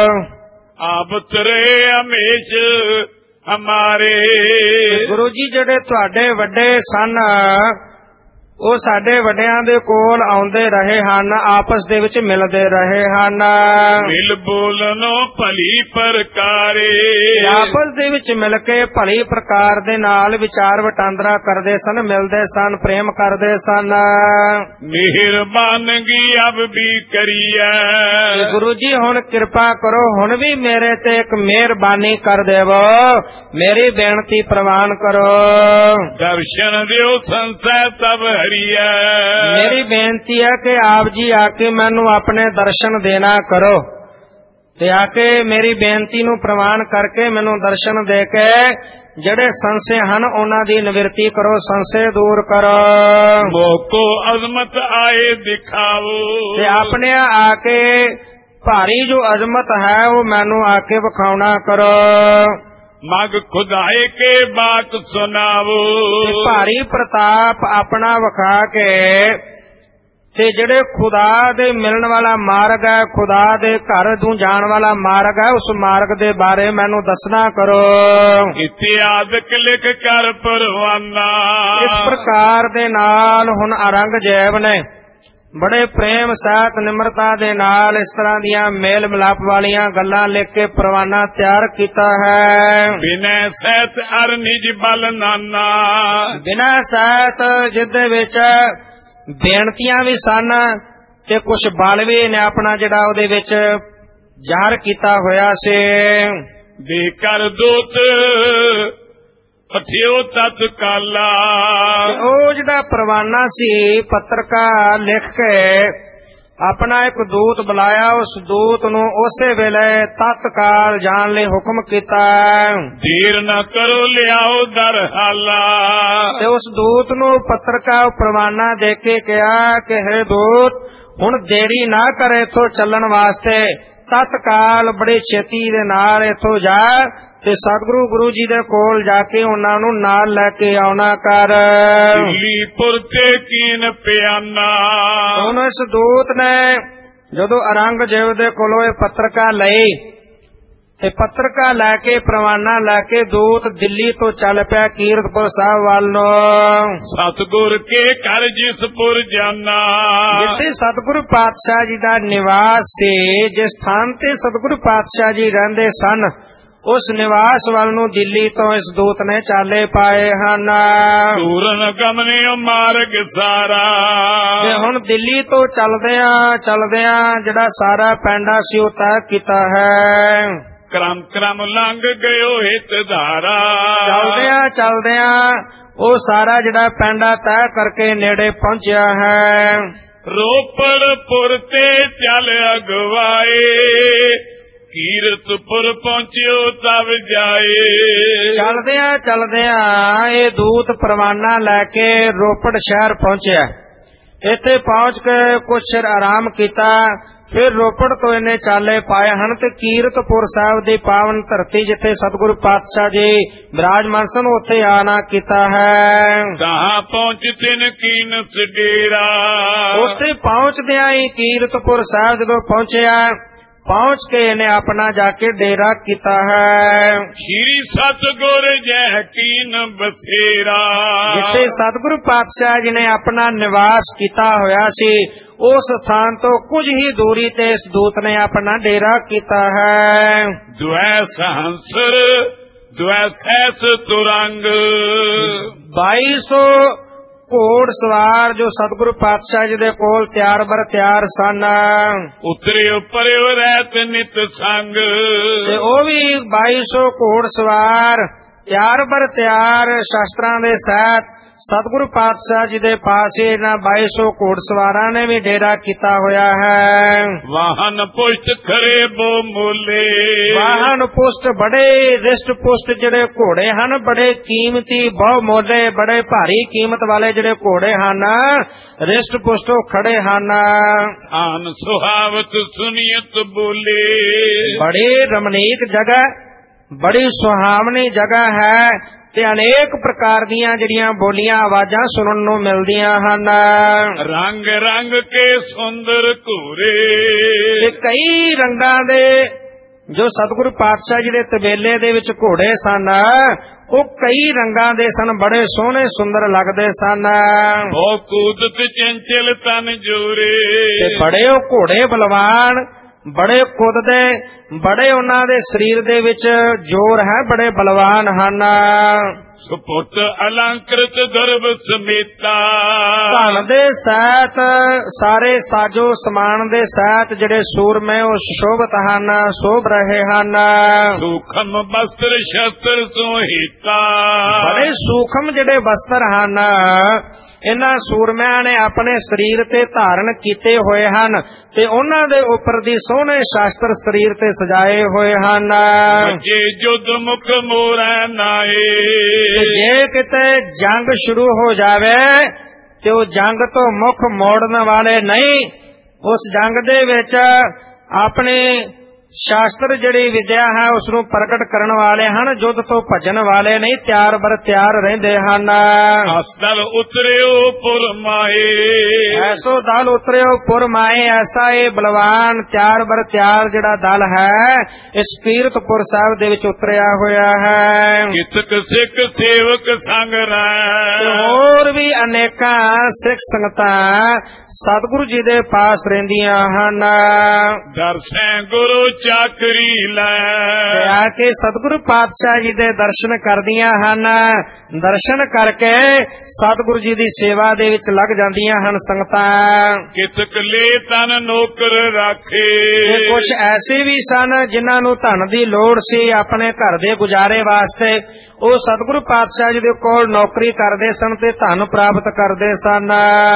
ਆਪ ਤਰੇ ਹਮੇਸ਼ ਹਮਾਰੇ। ਗੁਰੂ ਜੀ ਜਿਹੜੇ ਤੁਹਾਡੇ ਵੱਡੇ ਸਨ ਉਹ ਸਾਡੇ ਵੱਡਿਆਂ ਦੇ ਕੋਲ ਆਉਂਦੇ ਰਹੇ ਹਨ, ਆਪਸ ਦੇ ਵਿੱਚ ਮਿਲਦੇ ਰਹੇ ਹਨ। ਮਿਲ ਬੋਲਨੋ ਭਲੀ ਪ੍ਰਕਾਰੇ। ਆਪਸ ਦੇ ਵਿੱਚ ਮਿਲ ਕੇ ਭਲੀ ਪ੍ਰਕਾਰ ਦੇ ਨਾਲ ਵਿਚਾਰ ਵਟਾਂਦਰਾ ਕਰਦੇ ਸਨ, ਮਿਲਦੇ ਸਨ, ਪ੍ਰੇਮ ਕਰਦੇ ਸਨ। ਮਿਹਰਬਾਨਗੀ ਅਬ ਵੀ ਕਰੀਐ। ਗੁਰੂ ਜੀ ਹੁਣ ਕਿਰਪਾ ਕਰੋ, ਹੁਣ ਵੀ ਮੇਰੇ ਤੇ ਇੱਕ ਮਿਹਰਬਾਨੀ ਕਰ ਦੇਵੋ, ਮੇਰੀ ਬੇਨਤੀ ਪ੍ਰਵਾਨ ਕਰੋ। ਦਰਸ਼ਨ ਦਿਓ ਸੰਸੈ ਸਭ ਮੇਰੀ ਬੇਨਤੀ ਹੈ ਕਿ ਆਪ ਜੀ ਆ ਕੇ ਮੈਨੂੰ ਆਪਣੇ ਦਰਸ਼ਨ ਦੇਣਾ ਕਰੋ ਤੇ ਆ ਕੇ ਮੇਰੀ ਬੇਨਤੀ ਨੂੰ ਪ੍ਰਵਾਨ ਕਰਕੇ ਮੈਨੂੰ ਦਰਸ਼ਨ ਦੇ ਕੇ ਜਿਹੜੇ ਸੰਸ਼ੇ ਹਨ ਉਹਨਾਂ ਦੀ ਨਿਵਰਤੀ ਕਰੋ, ਸੰਸ਼ੇ ਦੂਰ ਕਰੋ। ਮੋਕੋ ਅਜ਼ਮਤ ਆਏ ਦਿਖਾਓ। ਤੇ ਆਪਣੇ ਆ ਕੇ ਭਾਰੀ ਜੋ ਅਜ਼ਮਤ ਹੈ ਉਹ ਮੈਨੂੰ ਆ ਕੇ ਵਿਖਾਉਣਾ ਕਰੋ। ਮਗ ਖੁਦਾਏ ਕੇ ਬਾਤ ਸੁਣਾਵੋ। ਭਾਰੀ ਪ੍ਰਤਾਪ ਆਪਣਾ ਵਿਖਾ ਕੇ ਤੇ ਜਿਹੜੇ ਖੁਦਾ ਦੇ ਮਿਲਣ ਵਾਲਾ ਮਾਰਗ ਹੈ, ਖੁਦਾ ਦੇ ਘਰ ਨੂੰ ਜਾਣ ਵਾਲਾ ਮਾਰਗ ਹੈ, ਉਸ ਮਾਰਗ ਦੇ ਬਾਰੇ ਮੈਨੂੰ ਦੱਸਣਾ ਕਰੋ। ਇਤਿਆਦਿਕ ਲਿਖ ਕਰ ਪਰਵਾਨਾ। ਇਸ ਪ੍ਰਕਾਰ ਦੇ ਨਾਲ ਹੁਣ ਔਰੰਗਜ਼ੇਬ ਨੇ ਬੜੇ ਪ੍ਰੇਮ ਸਹਿਤ ਨਿਮਰਤਾ ਦੇ ਨਾਲ ਇਸ ਤਰ੍ਹਾਂ ਦੀਆਂ ਮੇਲ ਮਿਲਾਪ ਵਾਲੀਆਂ ਗੱਲਾਂ ਲਿਖ ਕੇ ਪਰਵਾਨਾ ਤਿਆਰ ਕੀਤਾ ਹੈ। ਬਿਨੈ ਸਹਿਤ ਅਰ ਨਿਜ ਬਲ ਨਾਨਾ। ਬਿਨੈ ਸਹਿਤ ਜਿਹਦੇ ਵਿੱਚ ਬੇਨਤੀਆਂ ਵੀ ਸਨ ਤੇ ਕੁਝ ਬਲ ਵੀ ਨੇ ਆਪਣਾ ਜਿਹੜਾ ਉਹਦੇ ਵਿੱਚ ਜ਼ਾਹਰ ਕੀਤਾ ਹੋਇਆ ਸੀ। ਦੇ ਕਰ ਦੂਤ ਪਠਿਓ ਤਤਕਾਲਾ। ਉਹ ਜਿਹੜਾ ਪਰਵਾਨਾ ਸੀ ਪੱਤਰਕਾ ਲਿਖ ਕੇ ਆਪਣਾ ਇੱਕ ਦੂਤ ਬੁਲਾਇਆ, ਉਸ ਦੂਤ ਨੂੰ ਉਸੇ ਵੇਲੇ ਤਤਕਾਲ ਜਾਣ ਲਈ ਹੁਕਮ ਕੀਤਾ। ਦੇਰ ਨਾ ਕਰੋ ਲਿਆਓ ਦਰ ਹਾਲਾ। ਤੇ ਉਸ ਦੂਤ ਨੂੰ ਪੱਤਰਕਾ ਪਰਵਾਨਾ ਦੇ ਕੇ ਕਿਹਾ ਕਿ ਹੈ ਦੂਤ ਹੁਣ ਦੇਰੀ ਨਾ ਕਰੇ ਇੱਥੋਂ ਚੱਲਣ ਵਾਸਤੇ, ਤਤਕਾਲ ਬੜੀ ਛੇਤੀ ਦੇ ਨਾਲ ਇੱਥੋਂ ਜਾ ਤੇ ਸਤਿਗੁਰੂ ਗੁਰੂ ਜੀ ਦੇ ਕੋਲ ਜਾ ਕੇ ਉਹਨਾਂ ਨੂੰ ਨਾਲ ਲੈ ਕੇ ਆਉਣਾ ਕਰ। ਦਿੱਲੀਪੁਰ ਤੇ ਕੀਨ ਪਿਆਨਾ। ਹੁਣ ਇਸ ਦੂਤ ਨੇ ਜਦੋਂ ਔਰੰਗਜ਼ੇਬ ਦੇ ਕੋਲੋਂ ਇਹ ਪੱਤਰਕਾ ਲਈ ਤੇ ਪੱਤਰਕਾ ਲੈ ਕੇ ਪ੍ਰਵਾਨਾ ਲੈ ਕੇ ਦੂਤ ਦਿੱਲੀ ਤੋਂ ਚੱਲ ਪਿਆ ਕੀਰਤਪੁਰ ਸਾਹਿਬ ਵੱਲ ਨੂੰ। ਸਤਿਗੁਰ ਕੇ ਘਰ ਜਿਸਪੁਰ ਜਾਨਾ। ਜਿੱਥੇ ਸਤਿਗੁਰੂ ਪਾਤਸ਼ਾਹ ਜੀ ਦਾ ਨਿਵਾਸ ਸੀ, ਜਿਸ ਥਾਂ ਤੇ ਸਤਿਗੁਰੂ ਪਾਤਸ਼ਾਹ ਜੀ ਰਹਿੰਦੇ ਸਨ, ਉਸ ਨਿਵਾਸ ਵੱਲ ਨੂੰ ਦਿੱਲੀ ਤੋਂ ਇਸ ਦੂਤ ਨੇ ਚਾਲੇ ਪਾਏ ਹਨ। ਪੂਰਨ ਗਮਨਿਓ ਮਾਰਗ ਸਾਰਾ। ਤੇ ਹੁਣ ਦਿੱਲੀ ਤੋਂ ਚਲਦਿਆਂ ਜਿਹੜਾ ਸਾਰਾ ਪੈਂਡਾ ਸੀ ਉਹ ਤੈਅ ਕੀਤਾ ਹੈ। ਕਰਮ ਕਰਮ ਲੰਘ ਗਇਓ ਹਿਤ ਧਾਰਾ। ਚਲਦਿਆਂ ਉਹ ਸਾਰਾ ਜਿਹੜਾ ਪੈਂਡਾ ਤੈਅ ਕਰਕੇ ਨੇੜੇ ਪਹੁੰਚਿਆ ਹੈ। ਰੋਪੜਪੁਰ ਤੇ ਚੱਲ ਅਗਵਾਏ, ਕੀਰਤਪੁਰ ਪਹੁੰਚਿਓ ਤਬ ਜਾਏ। ਚਲਦਿਆਂ ਇਹ ਦੂਤ ਪਰਵਾਨਾ ਲੈ ਕੇ ਰੋਪੜ ਸ਼ਹਿਰ ਪਹੁੰਚਿਆ ਇੱਥੇ ਪਹੁੰਚ ਕੇ ਕੁਛ ਚਿਰ ਆਰਾਮ ਕੀਤਾ। ਫਿਰ ਰੋਪੜ ਤੋਂ ਇਹਨੇ ਚਾਲੇ ਪਾਏ ਹਨ ਤੇ ਕੀਰਤਪੁਰ ਸਾਹਿਬ ਦੀ ਪਾਵਨ ਧਰਤੀ ਜਿੱਥੇ ਸਤਿਗੁਰੂ ਪਾਤਸ਼ਾਹ ਜੀ ਬਿਰਾਜਮਾਨ ਸਨ ਉੱਥੇ ਆਣਾ ਕੀਤਾ ਹੈ। ਕਹਾਂ ਪਹੁੰਚਤੇ ਨ ਕੀਨਤ ਡੇਰਾ। ਉੱਥੇ ਪਹੁੰਚਦਿਆਂ ਹੀ ਕੀਰਤਪੁਰ ਸਾਹਿਬ ਜਦੋਂ ਪਹੁੰਚ ਕੇ ਇਹਨੇ ਆਪਣਾ ਜਾ ਕੇ ਡੇਰਾ ਕੀਤਾ ਹੈ। ਸ਼੍ਰੀ ਸਤਿਗੁਰ ਜੈ ਕੀਨ ਬਸੇਰਾ। ਜਿੱਥੇ ਸਤਿਗੁਰੂ ਪਾਤਸ਼ਾਹ ਜੀ ਨੇ ਆਪਣਾ ਨਿਵਾਸ ਕੀਤਾ ਹੋਇਆ ਸੀ ਉਸ ਸਥਾਨ ਤੋਂ ਕੁਝ ਹੀ ਦੂਰੀ ਤੇ ਇਸ ਦੂਤ ਨੇ ਆਪਣਾ ਡੇਰਾ ਕੀਤਾ ਹੈ। ਦੁਐ ਸਹੰਸਰ ਦੁਐ ਸੈਸ ਤੁਰੰਗ। 2200 ਘੋੜ ਸਵਾਰ ਜੋ ਸਤਿਗੁਰੂ ਪਾਤਸ਼ਾਹ ਜੀ ਦੇ ਕੋਲ ਤਿਆਰ ਬਰ ਤਿਆਰ ਸਨ। ਉਤਰਿਓ ਪਰਿਓ ਰਹਿਤ ਨਿਤ ਸੰਗ। ਤੇ ਉਹ ਵੀ 2200 ਘੋੜ ਸਵਾਰ ਤਿਆਰ ਬਰ ਤਿਆਰ ਸ਼ਸਤਰਾਂ ਦੇ ਸਹਿਤ ਸਤਿਗੁਰੂ ਪਾਤਸ਼ਾਹ ਜੀ ਦੇ ਪਾਸ ਇਹਨਾਂ 2200 ਘੋੜ ਸਵਾਰਾਂ ਨੇ ਵੀ ਡੇਰਾ ਕੀਤਾ ਹੋਇਆ ਹੈ। ਵਾਹਨ ਪੁਸ਼ਟ ਖਰੇ ਬੋ ਮੋਲੇ। ਵਾਹਨ ਪੁਸ਼ਟ ਬੜੇ ਰਿਸ਼ਟ ਪੁਸ਼ਟ ਜਿਹੜੇ ਘੋੜੇ ਹਨ ਬੜੇ ਕੀਮਤੀ ਬਹੁ ਮੋਲੇ ਬੜੇ ਭਾਰੀ ਕੀਮਤ ਵਾਲੇ ਜਿਹੜੇ ਘੋੜੇ ਹਨ ਰਿਸ਼ਟ ਪੁਸ਼ਟ ਖੜੇ ਹਨ। ਆਨ ਸੁਹਾਵਤ ਸੁਨੀਅਤ ਬੋਲੇ। ਬੜੀ ਰਮਣੀਕ ਜਗ੍ਹਾ ਬੜੀ ਸੁਹਾਵਣੀ ਜਗ੍ਹਾ ਹੈ ਤੇ ਅਨੇਕ ਪ੍ਰਕਾਰ ਦੀਆਂ ਜਿਹੜੀਆਂ ਬੋਲੀਆਂ ਆਵਾਜ਼ਾਂ ਸੁਣਨ ਨੂੰ ਮਿਲਦੀਆਂ ਹਨ। ਰੰਗ ਰੰਗ ਕੇ ਸੁੰਦਰ ਘੋਰੇ। ਤੇ ਕਈ ਰੰਗਾਂ ਦੇ ਜੋ ਸਤਿਗੁਰੂ ਪਾਤਸ਼ਾਹ ਜੀ ਦੇ ਤਬੇਲੇ ਦੇ ਵਿੱਚ ਘੋੜੇ ਸਨ ਉਹ ਕਈ ਰੰਗਾਂ ਦੇ ਸਨ ਬੜੇ ਸੋਹਣੇ ਸੁੰਦਰ ਲੱਗਦੇ ਸਨ। ਉਹ ਕੂਦਤ ਚੰਚਲ ਤਨ ਜੋਰੇ। ਤੇ ਬੜੇ ਉਹ ਘੋੜੇ ਬਲਵਾਨ ਬੜੇ ਕੁੱਦਦੇ ਬੜੇ ਉਹਨਾਂ ਦੇ ਸਰੀਰ ਦੇ ਵਿੱਚ ਜ਼ੋਰ ਹੈ ਬੜੇ ਬਲਵਾਨ ਹਨ। ਸੁਪੁੱਤ ਅਲੰਕ੍ਰਿਤ ਗਰਭ ਸਮੇਤਾ। ਧਨ ਦੇ ਸਹਿਤ ਸਾਰੇ ਸਾਜੋ ਸਮਾਨ ਦੇ ਸਹਿਤ ਜਿਹੜੇ ਸੂਰਮੇ ਉਹ ਸੁਸ਼ੋਭਿਤ ਹਨ ਸ਼ੋਭ ਰਹੇ ਹਨ। ਸੂਖਮ ਬਸਤਰ ਸ਼ਸਤਰ ਸੋਹਿਤਾ। ਬੜੇ ਸੂਖਮ ਜਿਹੜੇ ਵਸਤਰ ਹਨ ਇਹਨਾਂ ਸੂਰਮਿਆਂ ਨੇ ਆਪਣੇ ਸਰੀਰ ਤੇ ਧਾਰਨ ਕੀਤੇ ਹੋਏ ਹਨ ਤੇ ਉਹਨਾਂ ਦੇ ਉੱਪਰ ਦੀ ਸੋਹਣੇ ਸ਼ਾਸਤਰ ਸਰੀਰ ਤੇ ਸਜਾਏ ਹੋਏ ਹਨ। ਜੇ ਜੁਦ ਮੁਖ ਮੋਰੈ ਨਾਏ। ਜੇ ਕਿਤੇ ਜੰਗ ਸ਼ੁਰੂ ਹੋ ਜਾਵੇ ਤੇ ਉਹ ਜੰਗ ਤੋਂ ਮੁਖ ਮੋੜਨ ਵਾਲੇ ਨਹੀਂ ਉਸ ਜੰਗ ਦੇ ਵਿੱਚ ਆਪਣੇ ਸ਼ਾਸਤਰ ਜਿਹੜੀ ਵਿਦਿਆ ਹੈ ਉਸ ਨੂੰ ਪ੍ਰਗਟ ਕਰਨ ਵਾਲੇ ਹਨ ਯੁੱਧ ਤੋਂ ਭੱਜਣ ਵਾਲੇ ਨਹੀਂ ਤਿਆਰ ਬਰ ਤਿਆਰ ਰਹਿੰਦੇ ਹਨ। ਦਲ ਉਤਰਿਓ ਪੁਰਮਾਏ। ਐਸੋ ਦਲ ਉਤਰਿਓ ਪੁਰਮਾਏ ਐਸਾ ਇਹ ਬਲਵਾਨ ਤਿਆਰ ਬਰ ਤਿਆਰ ਜਿਹੜਾ ਦਲ ਹੈ ਇਸ ਕੀਰਤਪੁਰ ਸਾਹਿਬ ਦੇ ਵਿੱਚ ਉਤਰਿਆ ਹੋਇਆ ਹੈ। ਕਿਤਕ ਸਿੱਖ ਸੇਵਕ ਸੰਗ ਰਹਿ। ਹੋਰ ਵੀ ਅਨੇਕਾਂ ਸਿੱਖ ਸੰਗਤਾਂ ਸਤਿਗੁਰੂ ਜੀ ਦੇ ਪਾਸ ਰਹਿੰਦੀਆਂ ਹਨ। ਦਰਸੈ ਗੁਰੂ ਚਾਕਰੀ ਲੈ। ਆ ਕੇ ਸਤਿਗੁਰੂ ਪਾਤਸ਼ਾਹ ਜੀ ਦੇ ਦਰਸ਼ਨ ਕਰਦੀਆਂ ਹਨ। ਦਰਸ਼ਨ ਕਰਕੇ ਸਤਿਗੁਰੂ ਜੀ ਦੀ ਸੇਵਾ ਦੇ ਵਿੱਚ ਲੱਗ ਜਾਂਦੀਆਂ ਹਨ ਸੰਗਤਾਂ। ਕਿਤਕ ਲੈ ਤਨ ਨੌਕਰ ਰਾਖੇ। ਕੁਝ ਐਸੇ ਵੀ ਸਨ ਜਿਨ੍ਹਾਂ ਨੂੰ ਧਨ ਦੀ ਲੋੜ ਸੀ ਆਪਣੇ ਘਰ ਦੇ ਗੁਜ਼ਾਰੇ ਵਾਸਤੇ ਉਹ ਸਤਿਗੁਰੂ ਪਾਤਸ਼ਾਹ ਜੀ ਦੇ ਕੋਲ ਨੌਕਰੀ ਕਰਦੇ ਸਨ ਤੇ ਧਨ ਪ੍ਰਾਪਤ ਕਰਦੇ ਸਨ।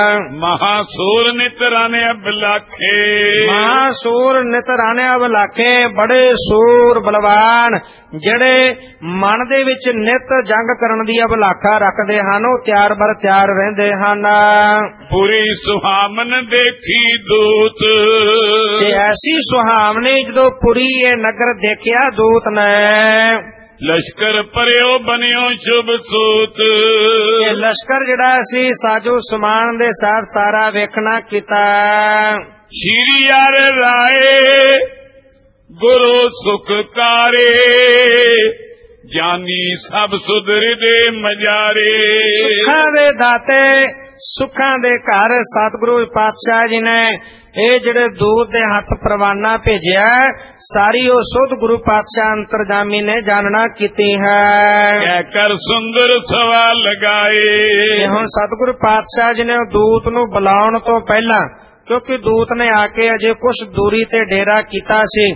ਮਹਾਸੂਰ ਨਿਤਰਾਨੇ ਬਲਾਖੇ। ਮਹਾਸੂਰ ਨਿਤਰਾਨੇ ਬਲਾਖੇ ਬੜੇ ਸੂਰ ਬਲਵਾਨ ਜਿਹੜੇ ਮਨ ਦੇ ਵਿੱਚ ਨਿਤ ਜੰਗ ਕਰਨ ਦੀ ਅਬਲਾਖਾ ਰੱਖਦੇ ਹਨ ਉਹ ਤਿਆਰ ਬਰ ਤਿਆਰ ਰਹਿੰਦੇ ਹਨ। ਪੂਰੀ ਸੁਹਾਮਨ ਦੇਖੀ ਦੂਤ। ਤੇ ਐਸੀ ਸੁਹਾਵਣੀ ਜਦੋਂ ਪੁਰੀ ਇਹ ਨਗਰ ਦੇਖਿਆ ਦੂਤ ਨੇ ਲਸ਼ਕਰ ਪਰਿਓ ਬਨਿਓ ਸ਼ੁਭ ਸੂਤ। ਇਹ ਲਸ਼ਕਰ ਜਿਹੜਾ ਸੀ ਸਾਜੋ ਸਮਾਨ ਦੇ ਸਾਥ ਸਾਰਾ ਵੇਖਣਾ ਕੀਤਾ। ਸ਼੍ਰੀ ਹਰਿ ਰਾਏ ਗੁਰੂ ਸੁਖਕਾਰੇ। ਜਾਨੀ ਸਭ ਸੁਧਰਿਦੇ ਮਜਾਰੇ। ਸੁੱਖਾਂ ਦੇ ਦਾਤੇ ਸੁੱਖਾਂ ਦੇ ਘਰ ਸਤਿਗੁਰੂ ਪਾਤਸ਼ਾਹ ਜੀ ਨੇ ਇਹ ਜਿਹੜੇ ਦੂਤ ਦੇ ਹੱਥ ਪ੍ਰਵਾਨਾ ਭੇਜਿਆ ਸਾਰੀ ਉਹ ਸੁਧ ਗੁਰੂ ਪਾਤਸ਼ਾਹ ਅੰਤਰਜਾਮੀ ਨੇ ਜਾਣਨਾ ਕੀਤੀ ਹੈ। ਕਹਿ ਕਰ ਸੁੰਦਰ ਸਵਾ ਲਗਾਏ। ਹੁਣ ਸਤਿਗੁਰੂ ਪਾਤਸ਼ਾਹ ਜੀ ਨੇ ਉਹ ਦੂਤ ਨੂੰ ਬੁਲਾਉਣ ਤੋਂ ਪਹਿਲਾਂ ਕਿਉਂਕਿ ਦੂਤ ਨੇ ਆ ਕੇ ਅਜੇ ਕੁਝ ਦੂਰੀ ਤੇ ਡੇਰਾ ਕੀਤਾ ਸੀ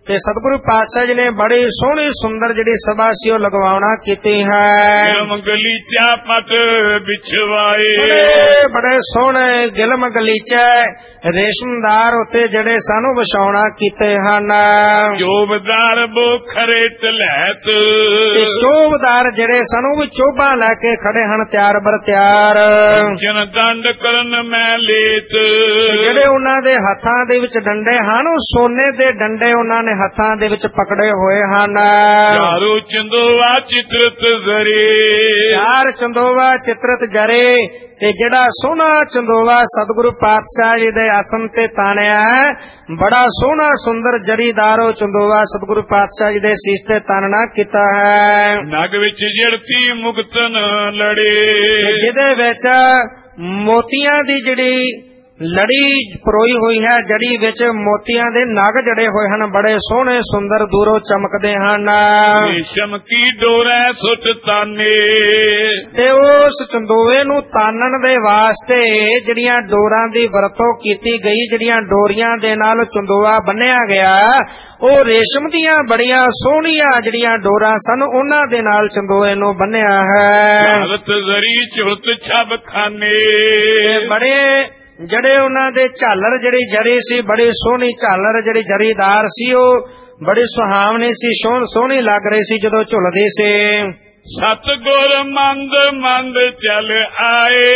ਤੇ ਸਤਿਗੁਰੂ ਪਾਤਸ਼ਾਹ ਜੀ ਨੇ ਬੜੀ ਸੋਹਣੀ ਸੁੰਦਰ ਜਿਹੜੀ ਸਭਾ ਸੀ ਉਹ ਲਗਵਾਉਣਾ ਕੀਤੀ ਹੈ। ਗਿਲਮ ਗਲੀਚਾ ਪਟ ਵਿਛਵਾਏ, ਬੜੇ ਸੋਹਣੇ ਗਿਲਮ ਗਲੀਚਾ ਰੇਸ਼ਮਦਾਰ ਉੱਤੇ ਜਿਹੜੇ ਸਾਨੂੰ ਵਿਛਾਉਣਾ ਕੀਤੇ ਹਨ। ਚੋਬਦਾਰ ਬੋਖਰੇ ਟਲੈਤ, ਤੇ ਚੋਬਦਾਰ ਜਿਹੜੇ ਸਾਨੂੰ ਵੀ ਚੋਭਾਂ ਲੈ ਕੇ ਖੜੇ ਹਨ ਤਿਆਰ ਬਰ ਤਿਆਰ। ਜਨ ਦੰਡ ਕਰਨ ਮੈਂ ਲੇਤ, ਜਿਹੜੇ ਉਹਨਾਂ ਦੇ ਹੱਥਾਂ ਦੇ ਵਿੱਚ ਡੰਡੇ ਹਨ ਉਹ ਸੋਨੇ ਦੇ ਡੰਡੇ ਉਹਨਾਂ ਨੇ ਹੱਥਾਂ ਦੇ ਵਿੱਚ ਪਕੜੇ ਹੋਏ ਹਨ। ਚਾਰੂ ਚੰਦੋਵਾ ਚਿਤਰਤ ਜ਼ਰੇ, ਚਾਰ ਚੰਦੋਵਾ ਚਿਤਰਤ ਜਰੇ, ਤੇ ਜਿਹੜਾ ਸੋਹਣਾ ਚੰਦੋਵਾ ਸਤਿਗੁਰੂ ਪਾਤਸ਼ਾਹ ਜੀ ਦੇ ਆਸਣ ਤੇ ਤਾਣਿਆ, ਬੜਾ ਸੋਹਣਾ ਸੁੰਦਰ ਜਰੀਦਾਰ ਉਹ ਚੰਦੋਵਾ ਸਤਿਗੁਰੂ ਪਾਤਸ਼ਾਹ ਜੀ ਦੇ ਸੀਸ ਤੇ ਤਾਣਨਾ ਕੀਤਾ ਹੈ। ਨਗ ਵਿੱਚ ਜੜਤੀ ਮੁਕਤਨ ਲੜੇ, ਜਿਹਦੇ ਵਿੱਚ ਮੋਤੀਆਂ ਦੀ ਜਿਹੜੀ ਲੜੀ ਪਰੋਈ ਹੋਈ ਹੈ, ਜੜੀ ਵਿੱਚ ਮੋਤੀਆਂ ਦੇ ਨਗ ਜੜੇ ਹੋਏ ਹਨ, ਬੜੇ ਸੋਹਣੇ ਸੁੰਦਰ ਦੂਰੋਂ ਚਮਕਦੇ ਹਨ। ਰੇਸ਼ਮ ਕੀ ਡੋਰੇ ਸੁੱਟ ਤਾਨੇ, ਤੇ ਉਸ ਚੰਦੋਵੇ ਨੂੰ ਤਾਨਣ ਦੇ ਵਾਸਤੇ ਜਿਹੜੀਆਂ ਡੋਰਾਂ ਦੀ ਵਰਤੋਂ ਕੀਤੀ ਗਈ, ਜਿਹੜੀਆਂ ਡੋਰੀਆਂ ਦੇ ਨਾਲ ਚੰਦੋਵਾ ਬੰਨਿਆ ਗਿਆ, ਉਹ ਰੇਸ਼ਮ ਦੀਆਂ ਬੜੀਆਂ ਸੋਹਣੀਆਂ ਜਿਹੜੀਆਂ ਡੋਰਾਂ ਸਨ ਉਹਨਾਂ ਦੇ ਨਾਲ ਚੰਦੋਵੇ ਨੂੰ ਬੰਨਿਆ ਹੈ। ਜ਼ਰੀ ਝੁਲਤ ਛਬ ਖਾਨੇ, ਬੜੇ ਜਿਹੜੇ ਉਹਨਾਂ ਦੇ ਝਾਲਰ ਜਿਹੜੀ ਜਰੀ ਸੀ, ਬੜੀ ਸੋਹਣੀ ਝਾਲਰ ਜਿਹੜੀ ਜਰੀਦਾਰ ਸੀ, ਉਹ ਬੜੀ ਸੁਹਾਵਣੀ ਸੀ, ਸੋਹਣੀ ਲੱਗ ਰਹੀ ਸੀ ਜਦੋਂ ਝੁਲਦੀ ਸੀ। ਸਤਿਗੁਰ ਮੰਦ ਮੰਦ ਚੱਲ ਆਏ,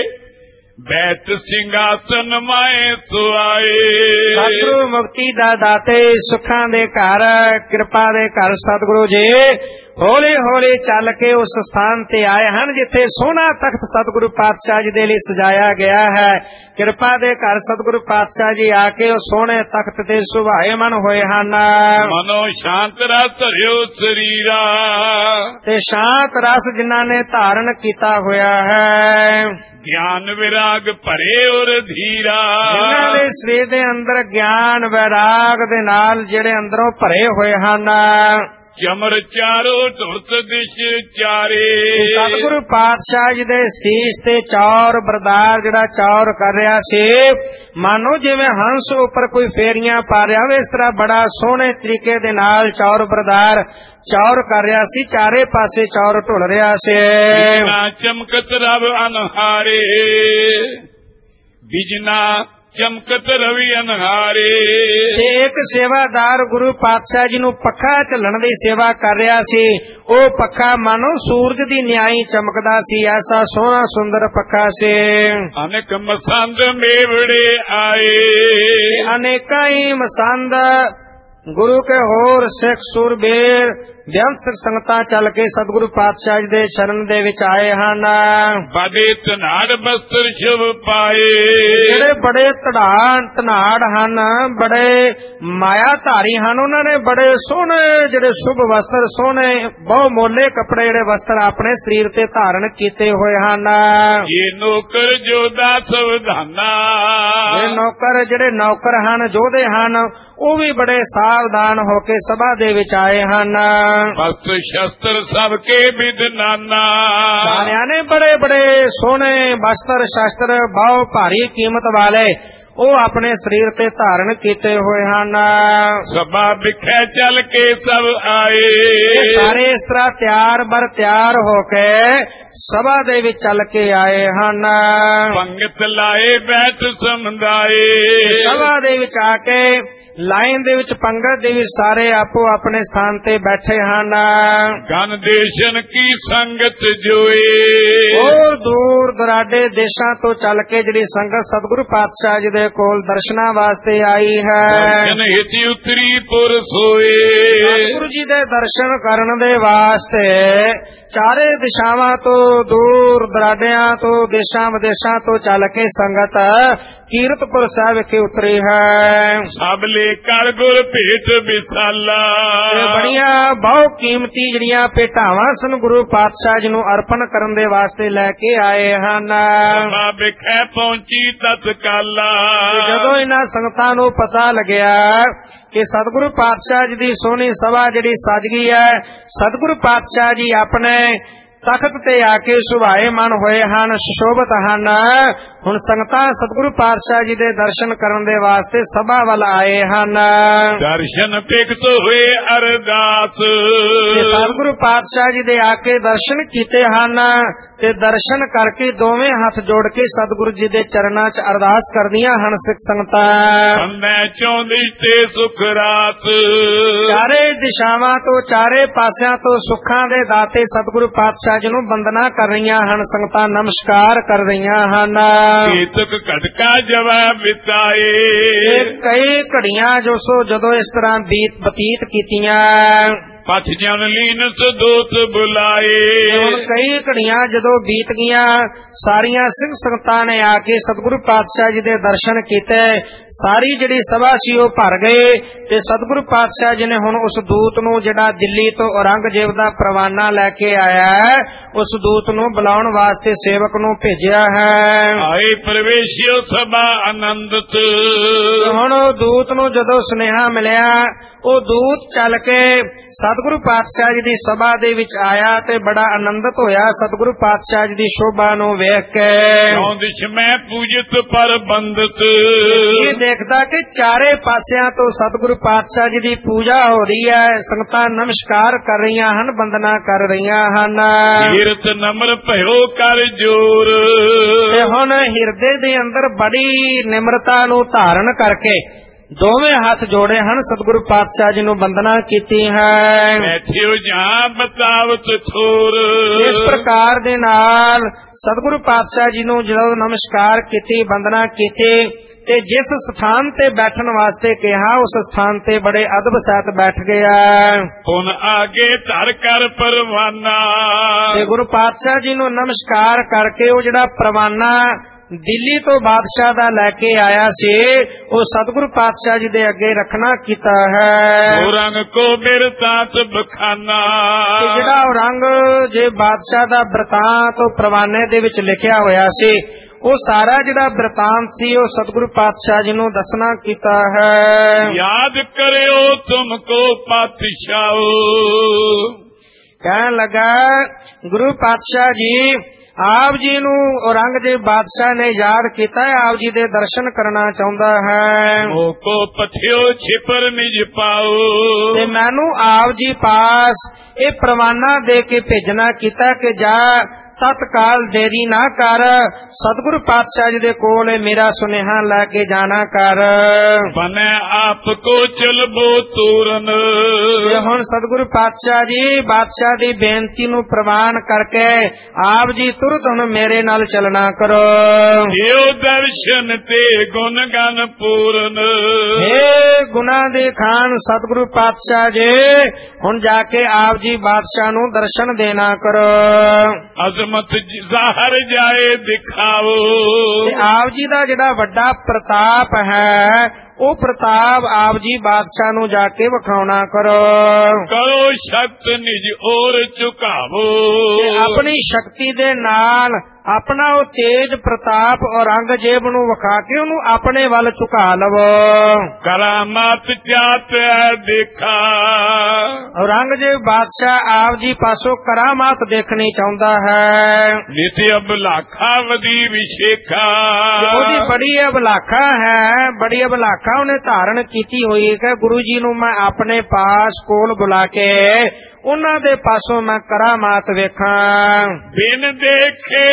ਬੈਠ ਸਿੰਘਾਸਨ ਮਾਏ ਸੁਆਏ। ਸਤਿਗੁਰੂ ਮੁਕਤੀ ਦਾ ਦਾਤੇ, ਸੁੱਖਾਂ ਦੇ ਘਰ, ਕਿਰਪਾ ਦੇ ਘਰ ਸਤਿਗੁਰੂ ਜੀ ਹੌਲੀ ਹੌਲੀ ਚੱਲ ਕੇ ਉਸ ਸਥਾਨ ਤੇ ਆਏ ਹਨ ਜਿੱਥੇ ਸੋਹਣਾ ਤਖਤ ਸਤਿਗੁਰੂ ਪਾਤਸ਼ਾਹ ਜੀ ਦੇ ਲਈ ਸਜਾਇਆ ਗਿਆ ਹੈ। ਕਿਰਪਾ ਦੇ ਘਰ ਸਤਿਗੁਰੂ ਪਾਤਸ਼ਾਹ ਜੀ ਆ ਕੇ ਉਹ ਸੋਹਣੇ ਤਖਤ ਤੇ ਸੁਭਾਏਮਨ ਹੋਏ ਹਨ। ਮਨੋ ਸ਼ਾਂਤ ਰਸ ਧਰਿਓ ਸਰੀਰਾ, ਤੇ ਸ਼ਾਂਤ ਰਸ ਜਿਨ੍ਹਾਂ ਨੇ ਧਾਰਨ ਕੀਤਾ ਹੋਇਆ ਹੈ। ਗਿਆਨ ਵਿਰਾਗ ਭਰੇ ਔਰ ਧੀਰਾ, ਜਿਨ੍ਹਾਂ ਦੇ ਸਰੀਰ ਦੇ ਅੰਦਰ ਗਿਆਨ ਵਿਰਾਗ ਦੇ ਨਾਲ ਜਿਹੜੇ ਅੰਦਰੋਂ ਭਰੇ ਹੋਏ ਹਨ। ਚਮਰ ਚਾਰੋ ਧੁਰਤ ਦਿਸ਼ ਚਾਰੇ, ਸਤਿਗੁਰੂ ਪਾਤਸ਼ਾਹ ਜੀ ਦੇ ਸੀਸ ਤੇ ਚੌਰ ਬਰਦਾਰ ਜਿਹੜਾ ਚੌਰ ਕਰ ਰਿਹਾ ਸੀ, ਮਾਨੋ ਜਿਵੇਂ ਹੰਸ ਉੱਪਰ ਕੋਈ ਫੇਰੀਆਂ ਪਾ ਰਿਹਾ ਹੋਵੇ, ਇਸ ਤਰ੍ਹਾਂ ਬੜਾ ਸੋਹਣੇ ਤਰੀਕੇ ਦੇ ਨਾਲ ਚੌਰ ਬਰਦਾਰ ਚੌਰ ਕਰ ਰਿਹਾ ਸੀ, ਚਾਰੇ ਪਾਸੇ ਚੌਰ ਢੁਲ ਰਿਹਾ ਸੀ। ਚਮਕਤ ਰਵ ਅਨਹਾਰੇ, ਬਿਜਨਾ ਚਮਕਤ ਰਵੀ ਅਨਹਾਰੇ। ਤੇ ਇੱਕ ਸੇਵਾਦਾਰ ਗੁਰੂ ਪਾਤਸ਼ਾਹ ਜੀ ਨੂੰ ਪੱਖਾ ਝੱਲਣ ਦੀ ਸੇਵਾ ਕਰ ਰਿਹਾ ਸੀ, ਉਹ ਪੱਖਾ ਮਾਨੋ ਸੂਰਜ ਦੀ ਨਿਆਈ ਚਮਕਦਾ ਸੀ, ਐਸਾ ਸੋਹਣਾ ਸੁੰਦਰ ਪੱਖਾ ਸੀ। ਅਨੇਕ ਮਸੰਦ ਮੇਵੜੇ ਆਏ, ਅਨੇਕਾਂ ਹੀ ਮਸੰਦ ਗੁਰੂ ਕੇ ਹੋਰ ਸਿੱਖ ਸੂਰਬੀਰ ਬੇਅੰਤ ਸਿੱਖ ਸੰਗਤਾਂ ਚੱਲ ਕੇ ਸਤਿਗੁਰੂ ਪਾਤਸ਼ਾਹ ਜੀ ਦੇ ਸ਼ਰਨ ਦੇ ਵਿੱਚ ਆਏ ਹਨ। ਬੜੇ ਧਨਾੜ ਬਸਤਰ ਸ਼ੁਭ ਪਾਏ, ਜਿਹੜੇ ਬੜੇ ਧਨਾੜ ਹਨ, ਬੜੇ ਮਾਇਆ ਧਾਰੀ ਹਨ, ਉਹਨਾਂ ਨੇ ਬੜੇ ਸੋਹਣੇ ਜਿਹੜੇ ਸ਼ੁਭ ਵਸਤਰ, ਸੋਹਣੇ ਬਹੁ ਮੋਲੇ ਕੱਪੜੇ ਜਿਹੜੇ ਵਸਤਰ ਆਪਣੇ ਸਰੀਰ ਤੇ ਧਾਰਨ ਕੀਤੇ ਹੋਏ ਹਨ। ਇਹ ਨੌਕਰ ਜੋਧਾ ਸਵਧਾਨਾ, ਇਹ ਨੌਕਰ ਜਿਹੜੇ ਨੌਕਰ ਹਨ, ਯੋਧੇ ਹਨ, ਉਹ ਵੀ ਬੜੇ ਸਾਵਧਾਨ ਹੋ ਕੇ ਸਭਾ ਦੇ ਵਿੱਚ ਆਏ ਹਨ। ਵਸਤਰ ਸ਼ਸਤਰ ਸਭ ਕੇ ਵਿਦਨਾਨਾ, ਸਾਰਿਆਂ ਨੇ ਬੜੇ ਬੜੇ ਸੋਹਣੇ ਵਸਤਰ ਸ਼ਸਤਰ ਬਹੁ ਭਾਰੀ ਕੀਮਤ ਵਾਲੇ ਉਹ ਆਪਣੇ ਸਰੀਰ ਤੇ ਧਾਰਨ ਕੀਤੇ ਹੋਏ ਹਨ। ਸਭਾ ਵਿਖੇ ਚੱਲ ਕੇ ਸਭ ਆਏ, ਸਾਰੇ ਇਸ ਤਰ੍ਹਾਂ ਤਿਆਰ ਬਰ ਤਿਆਰ ਹੋ ਕੇ ਸਭਾ ਦੇ ਵਿੱਚ ਚੱਲ ਕੇ ਆਏ ਹਨ। ਪੰਗਤ ਲਾਏ ਬੈਠ ਸਮਝਾਏ, ਸਭਾ ਦੇ ਵਿੱਚ ਆ ਕੇ ਲਾਈਨ ਦੇ ਵਿੱਚ ਪੰਗਤ ਦੇ ਵਿੱਚ ਸਾਰੇ ਆਪੋ ਆਪਣੇ ਸਥਾਨ ਤੇ ਬੈਠੇ ਹਨ। ਗਨ ਦੇਸ਼ਨ ਕੀ ਸੰਗਤ ਜੋਏ, ਹੋਰ ਦੂਰ ਦਰਾਡੇ ਦੇਸ਼ਾਂ ਤੋਂ ਚੱਲ ਕੇ ਜਿਹੜੀ ਸੰਗਤ ਸਤਿਗੁਰੂ ਪਾਤਸ਼ਾਹ ਜੀ ਦੇ ਕੋਲ ਦਰਸ਼ਨਾਂ ਵਾਸਤੇ ਆਈ ਹੈ। ਦਰਸ਼ਨ ਹਿਤੀ ਉਤਰੀ ਪੁਰ ਸੋਏ, ਸਤਿਗੁਰੂ ਜੀ ਦੇ ਦਰਸ਼ਨ ਕਰਨ ਦੇ ਵਾਸਤੇ ਚਾਰੇ ਦਿਸ਼ਾਵਾਂ ਤੋਂ ਦੂਰ ਦਰਾਡਿਆਂ ਤੋਂ ਦੇਸ਼ਾਂ ਵਿਦੇਸ਼ਾਂ ਤੋਂ ਚੱਲ ਕੇ ਸੰਗਤ ਕੀਰਤਪੁਰ ਸਾਹਿਬ ਵਿਖੇ ਉਤਰੀ ਹੈ। ਸਭ ਲੈ ਕਰ ਗੁਰ ਭੇਟ ਵਿਸਾਲਾ, ਬੜੀਆਂ ਬਹੁ ਕੀਮਤੀ ਜਿਹੜੀਆਂ ਭੇਟਾਵਾਂ ਸਨ ਗੁਰੂ ਪਾਤਸ਼ਾਹ ਜੀ ਨੂੰ ਅਰਪਣ ਕਰਨ ਦੇ ਵਾਸਤੇ ਲੈ ਕੇ ਆਏ ਹਨ। ਸਭਾ ਵਿਖੇ ਪਹੁੰਚੀ ਤਤਕਾਲਾ, ਜਦੋਂ ਇਹਨਾਂ ਸੰਗਤਾਂ ਨੂੰ ਪਤਾ ਲੱਗਿਆ ਕਿ ਸਤਿਗੁਰੂ ਪਾਤਸ਼ਾਹ ਜੀ ਦੀ ਸੋਹਣੀ ਸਭਾ ਜਿਹੜੀ ਸਜ ਗਈ ਹੈ, ਸਤਿਗੁਰੂ ਪਾਤਸ਼ਾਹ ਜੀ ਆਪਣੇ ਤਖਤ ਤੇ ਆ ਕੇ ਸੁਭਾਏਮਨ ਹੋਏ ਹਨ, ਸੁਸ਼ੋਭਿਤ ਹਨ, ਹੁਣ ਸੰਗਤਾਂ ਸਤਿਗੁਰੂ ਪਾਤਸ਼ਾਹ ਜੀ ਦੇ ਦਰਸ਼ਨ ਕਰਨ ਦੇ ਵਾਸਤੇ ਸਭਾ ਵੱਲ ਆਏ ਹਨ। ਦਰਸ਼ਨ ਪਿਕਤ ਹੋਏ ਅਰਦਾਸ, ਤੇ ਸਤਿਗੁਰੂ ਪਾਤਸ਼ਾਹ ਜੀ ਦੇ ਆ ਕੇ ਦਰਸ਼ਨ ਕੀਤੇ ਹਨ ਤੇ ਦਰਸ਼ਨ ਕਰਕੇ ਦੋਵੇਂ ਹੱਥ ਜੋੜ ਕੇ ਸਤਿਗੁਰੂ ਜੀ ਦੇ ਚਰਨਾਂ 'ਚ ਅਰਦਾਸ ਕਰਦੀਆਂ ਹਨ ਸਿੱਖ ਸੰਗਤਾਂ। ਮੈਂ ਚਾਹੁੰਦੀ ਤੇ ਸੁਖ ਰਾਤ, ਚਾਰੇ ਦਿਸ਼ਾਵਾਂ ਤੋਂ ਚਾਰੇ ਪਾਸਿਆਂ ਤੋਂ ਸੁੱਖਾਂ ਦੇ ਦਾਤੇ ਸਤਿਗੁਰੂ ਪਾਤਸ਼ਾਹ ਜੀ ਨੂੰ ਵੰਦਨਾ ਕਰ ਰਹੀਆਂ ਹਨ ਸੰਗਤਾਂ, ਨਮਸਕਾਰ ਕਰ ਰਹੀਆਂ ਹਨ। ਕੀਤਕ ਘਟਕਾ ਜਵਾਬ ਬਿਤਾਏ, ਕਈ ਘੜੀਆਂ ਜਦੋਂ ਇਸ ਤਰ੍ਹਾਂ ਬਤੀਤ ਕੀਤੀਆਂ, ਪਥ ਜਨ ਲੀਨ ਸਦੋਤ ਬੁਲਾਏ। ਹੁਣ ਕਈ ਘੜੀਆਂ ਜਦੋਂ ਬੀਤ ਗਈਆਂ, ਸਾਰੀਆਂ ਸਿੰਘ ਸੰਗਤਾਂ ਨੇ ਆ ਕੇ ਸਤਿਗੁਰੂ ਪਾਤਸ਼ਾਹ ਜੀ ਦੇ ਦਰਸ਼ਨ ਕੀਤੇ। ਸਾਰੀ ਜਿਹੜੀ ਸਭਾ ਸੀ ਉਹ ਭਰ ਗਏ ਤੇ ਸਤਿਗੁਰੂ ਪਾਤਸ਼ਾਹ ਜੀ ਨੇ ਹੁਣ ਉਸ ਦੂਤ ਨੂੰ ਜਿਹੜਾ ਦਿੱਲੀ ਤੋਂ ਔਰੰਗਜ਼ੇਬ ਦਾ ਪਰਵਾਨਾ ਲੈ ਕੇ ਆਇਆ ਹੈ, ਉਸ ਦੂਤ ਨੂੰ ਬੁਲਾਉਣ ਵਾਸਤੇ ਸੇਵਕ ਨੂੰ ਭੇਜਿਆ ਹੈ। ਆਏ ਪ੍ਰਵੇਸ਼ਿਓ ਸਭਾ ਆਨੰਦਤ, ਹੁਣ ਉਹ ਦੂਤ ਨੂੰ ਜਦੋਂ ਸੁਨੇਹਾ ਮਿਲਿਆ, ਉਹ ਦੂਤ ਚੱਲ ਕੇ ਸਤਿਗੁਰੂ ਪਾਤਸ਼ਾਹ ਜੀ ਦੀ ਸਭਾ ਦੇ ਵਿੱਚ ਆਇਆ ਤੇ ਬੜਾ ਆਨੰਦਿਤ ਹੋਇਆ ਸਤਿਗੁਰੂ ਪਾਤਸ਼ਾਹ ਜੀ ਦੀ ਸ਼ੋਭਾ ਨੂੰ ਵੇਖ ਕੇ। ਦਿਸ਼ ਮੈਂ ਪੂਜਿਤ ਪਰਬੰਦਤ, ਇਹ ਦੇਖਦਾ ਕਿ ਚਾਰੇ ਪਾਸਿਆਂ ਤੋਂ ਸਤਿਗੁਰੂ ਪਾਤਸ਼ਾਹ ਜੀ ਦੀ ਪੂਜਾ ਹੋ ਰਹੀ ਹੈ, ਸੰਗਤਾਂ ਨਮਸਕਾਰ ਕਰ ਰਹੀਆਂ ਹਨ, ਵੰਦਨਾ ਕਰ ਰਹੀਆਂ ਹਨ। ਕੀਰਤ ਨਮਰ ਭਇਓ ਕਰ ਜੋਰ, ਤੇ ਹੁਣ ਹਿਰਦੇ ਦੇ ਅੰਦਰ ਬੜੀ ਨਿਮਰਤਾ ਨੂੰ ਧਾਰਨ ਕਰਕੇ ਦੋਵੇਂ ਹੱਥ ਜੋੜੇ ਹਨ, ਸਤਿਗੁਰੂ ਪਾਤਸ਼ਾਹ ਜੀ ਨੂੰ ਵੰਦਨਾ ਕੀਤੀ ਹੈ। ਬੈਠਿਓ ਜਾਂ ਬਤਾਵਤ ਥੋਰ, ਇਸ ਪ੍ਰਕਾਰ ਦੇ ਨਾਲ ਸਤਿਗੁਰੂ ਪਾਤਸ਼ਾਹ ਜੀ ਨੂੰ ਜਦੋਂ ਨਮਸਕਾਰ ਕੀਤੀ, ਵੰਦਨਾ ਕੀਤੀ ਤੇ ਜਿਸ ਸਥਾਨ ਤੇ ਬੈਠਣ ਵਾਸਤੇ ਕਿਹਾ ਉਸ ਸਥਾਨ ਤੇ ਬੜੇ ਅਦਬ ਸਹਿਤ ਬੈਠ ਗਿਆ। ਹੁਣ ਆਗੇ ਧਰ ਕਰ ਪਰਵਾਨਾ, ਤੇ ਗੁਰੂ ਪਾਤਸ਼ਾਹ ਜੀ ਨੂੰ ਨਮਸਕਾਰ ਕਰਕੇ ਉਹ ਜਿਹੜਾ ਪਰਵਾਨਾ ਦਿੱਲੀ ਤੋਂ ਬਾਦਸ਼ਾਹ ਦਾ ਲੈ ਕੇ ਆਇਆ ਸੀ, ਉਹ ਸਤਿਗੁਰੂ ਪਾਤਸ਼ਾਹ ਜੀ ਦੇ ਅੱਗੇ ਰੱਖਣਾ ਕੀਤਾ ਹੈ। ਔਰੰਗ ਕੋ ਬਿਰਤਾਂਤ ਬਖਾਨਾ, ਜਿਹੜਾ ਔਰੰਗਜ਼ੇਬ ਬਾਦਸ਼ਾਹ ਦਾ ਬਿਰਤਾਂਤ ਉਹ ਪਰਵਾਨੇ ਦੇ ਵਿੱਚ ਲਿਖਿਆ ਹੋਇਆ ਸੀ, ਉਹ ਸਾਰਾ ਜਿਹੜਾ ਬਿਰਤਾਂਤ ਸੀ ਉਹ ਸਤਿਗੁਰੂ ਪਾਤਸ਼ਾਹ ਜੀ ਨੂੰ ਦੱਸਣਾ ਕੀਤਾ ਹੈ। ਯਾਦ ਕਰਿਓ ਤੁਮ ਕੋ ਪਾਤਸ਼ਾਹੋ, ਕਹਿਣ ਲੱਗਾ ਗੁਰੂ ਪਾਤਸ਼ਾਹ ਜੀ ਆਪ ਜੀ ਨੂੰ ਔਰੰਗਜ਼ੇਬ ਬਾਦਸ਼ਾਹ ਨੇ ਯਾਦ ਕੀਤਾ ਹੈ, ਆਪ ਜੀ ਦੇ ਦਰਸ਼ਨ ਕਰਨਾ ਚਾਹੁੰਦਾ ਹੈ। ਮੋਕੋ ਪਥਿਓ ਛਿਪਰ ਨਿਜ ਪਾਓ, ਤੇ ਮੈਨੂੰ ਆਪ ਜੀ ਪਾਸ ਇਹ ਪ੍ਰਵਾਨਾ ਦੇ ਕੇ ਭੇਜਣਾ ਕੀਤਾ ਕਿ ਜਾ ਤਤਕਾਲ ਦੇਰੀ ਨਾ ਕਰ, ਸਤਿਗੁਰੂ ਪਾਤਸ਼ਾਹ ਜੀ ਦੇ ਕੋਲ ਮੇਰਾ ਸੁਨੇਹਾ ਲੈ ਕੇ ਜਾਣਾ ਕਰ। ਬਨੇ ਆਪ ਕੋ ਚਲਬੋ ਤੂਰਨ, ਹੁਣ ਸਤਿਗੁਰੂ ਪਾਤਸ਼ਾਹ ਜੀ ਬਾਦਸ਼ਾਹ ਦੀ ਬੇਨਤੀ ਨੂੰ ਪ੍ਰਵਾਨ ਕਰਕੇ ਆਪ ਜੀ ਤੁਰਤ ਹੁਣ ਮੇਰੇ ਨਾਲ ਚੱਲਣਾ ਕਰੋ। ਦਿਓ ਦਰਸ਼ਨ ਤੇ ਗੁਣ ਗਨ ਪੂਰਨ, ਹੇ ਗੁਨਾਹ ਦੇ ਖਾਨ ਸਤਿਗੁਰੂ ਪਾਤਸ਼ਾਹ ਜੀ ਹੁਣ ਜਾ ਕੇ ਆਪ ਜੀ ਬਾਦਸ਼ਾਹ ਨੂੰ ਦਰਸ਼ਨ ਦੇਣਾ ਕਰੋ। ਅਜ਼ਮਤ ਜ਼ਾਹਰ ਜਾਏ ਦਿਖਾਓ, ਆਪ ਜੀ ਦਾ ਜਿਹੜਾ ਵੱਡਾ ਪ੍ਰਤਾਪ ਹੈ ਉਹ ਪ੍ਰਤਾਪ ਆਪ ਜੀ ਬਾਦਸ਼ਾਹ ਨੂੰ ਜਾ ਕੇ ਵਿਖਾਉਣਾ ਕਰੋ। ਕਰੋ ਸ਼ਕਤ ਨਿਜ ਔਰ ਝੁਕਾਵੋ, ਆਪਣੀ ਸ਼ਕਤੀ ਦੇ ਨਾਲ ਆਪਣਾ ਉਹ ਤੇਜ ਪ੍ਰਤਾਪ ਔਰੰਗਜ਼ੇਬ ਨੂੰ ਵਿਖਾ ਕੇ ਉਹਨੂੰ ਆਪਣੇ ਵੱਲ ਝੁਕਾ ਲਵੋ। ਕਰਾਮਾਤ ਚਾਤ ਦੇਖਾ, ਔਰੰਗਜ਼ੇਬ ਬਾਦਸ਼ਾਹ ਆਪ ਜੀ ਪਾਸੋਂ ਕਰਾਮਾਤ ਦੇਖਣੀ ਚਾਹੁੰਦਾ ਹੈ। ਨਿਤ ਅਬਲਾਖਾ ਵਦੀ ਵਿਸ਼ੇਖਾ, ਉਹਦੀ ਬੜੀ ਅਬਲਾਖਾ ਹੈ, ਬੜੀ ਅਬਲਾਖਾ ਉਹਨੇ ਧਾਰਨ ਕੀਤੀ ਹੋਈ ਹੈ ਕਿ ਗੁਰੂ ਜੀ ਨੂੰ ਮੈਂ ਆਪਣੇ ਪਾਸ ਕੋਲ ਬੁਲਾ ਕੇ ਉਹਨਾਂ ਦੇ ਪਾਸੋਂ ਮੈਂ ਕਰਾਮਾਤ ਵੇਖਾਂ। ਬਿਨ ਦੇਖੇ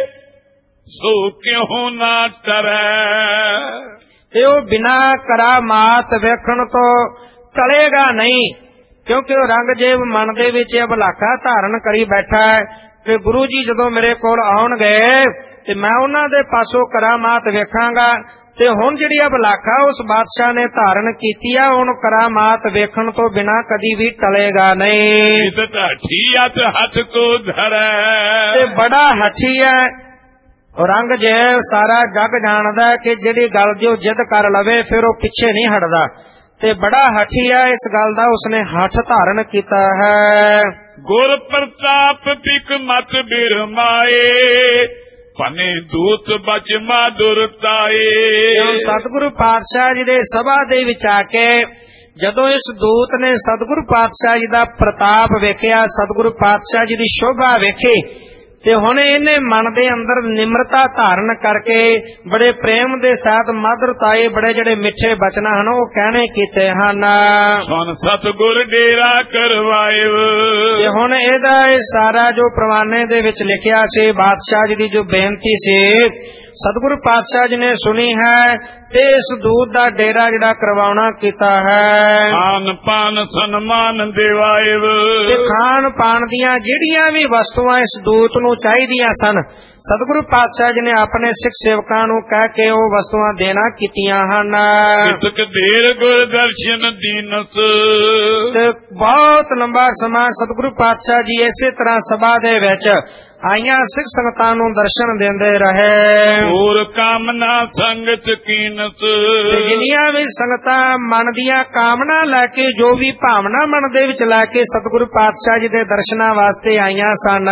ਸੋ ਕਿਉਂ ਨਾ ਟਰੈ, ਤੇ ਉਹ ਬਿਨਾ ਕਰਾਮਾਤ ਵੇਖਣ ਤੋਂ ਟਲੇਗਾ ਨਹੀਂ, ਕਿਉਂਕਿ ਔਰੰਗਜ਼ੇਬ ਮਨ ਦੇ ਵਿੱਚ ਅਬਲਾਖਾ ਧਾਰਨ ਕਰੀ ਬੈਠਾ ਹੈ ਕਿ ਗੁਰੂ ਜੀ ਜਦੋਂ ਮੇਰੇ ਕੋਲ ਆਉਣਗੇ ਤੇ ਮੈਂ ਉਹਨਾਂ ਦੇ ਪਾਸੋਂ ਕਰਾਮਾਤ ਵੇਖਾਂਗਾ। ਤੇ ਹੁਣ ਜਿਹੜੀ ਅਬਲਾਖਾ ਉਸ ਬਾਦਸ਼ਾਹ ਨੇ ਧਾਰਨ ਕੀਤੀ ਆ, ਹੁਣ ਕਰਾਮਾਤ ਵੇਖਣ ਤੋਂ ਬਿਨਾ ਕਦੀ ਵੀ ਟਲੇਗਾ ਨਹੀਂ। ਹੱਥ ਕੋ ਧਰੈ, ਤੇ ਬੜਾ ਹੱਠੀ ਹੈ ਔਰੰਗਜ਼ੇਬ, ਸਾਰਾ ਜੱਗ ਜਾਣਦਾ ਕਿ ਜਿਹੜੀ ਗੱਲ ਦੀ ਉਹ ਜਿੱਦ ਕਰ ਲਵੇ ਫਿਰ ਉਹ ਪਿੱਛੇ ਨਹੀਂ ਹਟਦਾ, ਤੇ ਬੜਾ ਹੱਠੀ ਹੈ, ਇਸ ਗੱਲ ਦਾ ਉਸਨੇ ਹੱਠ ਧਾਰਨ ਕੀਤਾ ਹੈ। ਗੁਰ ਪ੍ਰਤਾਪ ਪਿਕ ਮਤ ਬਿਰਮਾਏ, ਪਨੇ ਦੂਤ ਬਚ ਮਾਦੁਰਤਾਏ। ਸਤਿਗੁਰੂ ਪਾਤਸ਼ਾਹ ਜੀ ਦੇ ਸਭਾ ਦੇ ਵਿੱਚ ਆ ਕੇ ਜਦੋਂ ਇਸ ਦੂਤ ਨੇ ਸਤਿਗੁਰੂ ਪਾਤਸ਼ਾਹ ਜੀ ਦਾ ਪ੍ਰਤਾਪ ਵੇਖਿਆ, ਸਤਿਗੁਰੂ ਪਾਤਸ਼ਾਹ ਜੀ ਦੀ ਸ਼ੋਭਾ ਵੇਖੀ, ਤੇ ਹੁਣ ਇਹਨੇ ਮਨ ਦੇ ਅੰਦਰ ਨਿਮਰਤਾ ਧਾਰਨ ਕਰਕੇ ਬੜੇ ਪ੍ਰੇਮ ਦੇ ਸਾਥ ਮਧੁਰਤਾਏ ਬੜੇ ਜਿਹੜੇ ਮਿੱਠੇ ਬਚਨ ਹਨ ਉਹ ਕਹਿਣੇ ਕੀਤੇ ਹਨ। ਸੁਨ ਸਤਿਗੁਰ ਡੇਰਾ ਕਰਵਾਏ। ਤੇ ਹੁਣ ਇਹਦਾ ਇਹ ਸਾਰਾ ਜੋ ਪ੍ਰਵਾਨੇ ਦੇ ਵਿੱਚ ਲਿਖਿਆ ਸੀ ਬਾਦਸ਼ਾਹ ਜੀ ਦੀ ਜੋ ਬੇਨਤੀ ਸੀ ਸਤਿਗੁਰੂ ਪਾਤਸ਼ਾਹ ਜੀ ਨੇ ਸੁਣੀ ਹੈ ਤੇ ਇਸ ਦੂਤ ਦਾ ਡੇਰਾ ਜਿਹੜਾ ਕਰਵਾਉਣਾ ਕੀਤਾ ਹੈ। ਖਾਨ ਪਾਨ ਸਨਮਾਨ ਦਿਵਾਏ। ਤੇ ਖਾਣ ਪਾਣ ਦੀਆਂ ਜਿਹੜੀਆਂ ਵੀ ਵਸਤੂਆਂ ਇਸ ਦੂਤ ਨੂੰ ਚਾਹੀਦੀਆਂ ਸਨ ਸਤਿਗੁਰੂ ਪਾਤਸ਼ਾਹ ਜੀ ਨੇ ਆਪਣੇ ਸਿੱਖ ਸੇਵਕਾਂ ਨੂੰ ਕਹਿ ਕੇ ਉਹ ਵਸਤੂਆਂ ਦੇਣਾ ਕੀਤੀਆਂ ਹਨ। ਕਿਤਕ ਦੇਰ ਗੁਰ ਦਰਸ਼ਨ ਦੀਨਸ। ਤੇ ਬਹੁਤ ਲੰਬਾ ਸਮਾਂ ਸਤਿਗੁਰੂ ਪਾਤਸ਼ਾਹ ਜੀ ਇਸੇ ਤਰ੍ਹਾਂ ਸਭਾ ਦੇ ਵਿੱਚ ਆਈਆਂ ਸਿੱਖ ਸੰਗਤਾਂ ਨੂੰ ਦਰਸ਼ਨ ਦਿੰਦੇ ਰਹੇ। ਹੋਰ ਕਾਮਨਾ ਸੰਗਤ ਕੀਨਸ। ਜਿੰਨੀਆਂ ਵੀ ਸੰਗਤਾਂ ਮਨ ਦੀਆਂ ਕਾਮਨਾ ਲੈ ਕੇ ਜੋ ਵੀ ਭਾਵਨਾ ਮਨ ਦੇ ਵਿੱਚ ਲੈ ਕੇ ਸਤਿਗੁਰੂ ਪਾਤਸ਼ਾਹ ਜੀ ਦੇ ਦਰਸ਼ਨਾਂ ਵਾਸਤੇ ਆਈਆਂ ਸਨ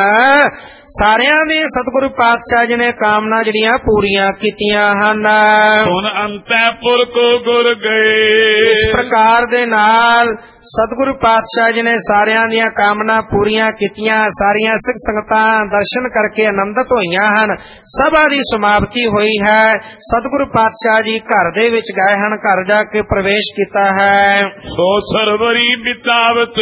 ਸਾਰਿਆਂ ਦੇ ਸਤਿਗੁਰੂ ਪਾਤਸ਼ਾਹ ਜੀ ਨੇ ਕਾਮਨਾ ਜਿਹੜੀਆਂ ਪੂਰੀਆਂ ਕੀਤੀਆਂ ਹਨ। ਹੁਣ ਅੰਤੈਪੁਰ ਕੋ ਗੁਰ ਗਏ। ਇਸ ਪ੍ਰਕਾਰ ਦੇ ਨਾਲ ਸਤਿਗੁਰੂ ਪਾਤਸ਼ਾਹ ਜੀ ਨੇ ਸਾਰਿਆਂ ਦੀਆਂ ਕਾਮਨਾ ਪੂਰੀਆਂ ਕੀਤੀਆਂ। ਸਾਰੀਆਂ ਸਿੱਖ ਸੰਗਤਾਂ ਦਰਸ਼ਨ ਕਰਕੇ ਆਨੰਦਿਤ ਹੋਈਆਂ ਹਨ। ਸਭਾ ਦੀ ਸਮਾਪਤੀ ਹੋਈ ਹੈ। ਸਤਿਗੁਰੂ ਪਾਤਸ਼ਾਹ ਜੀ ਘਰ ਦੇ ਵਿੱਚ ਗਏ ਹਨ। ਘਰ ਜਾ ਕੇ ਪ੍ਰਵੇਸ਼ ਕੀਤਾ ਹੈ। ਸੋ ਸਰਵਰੀ ਬਿਤਾਵਤ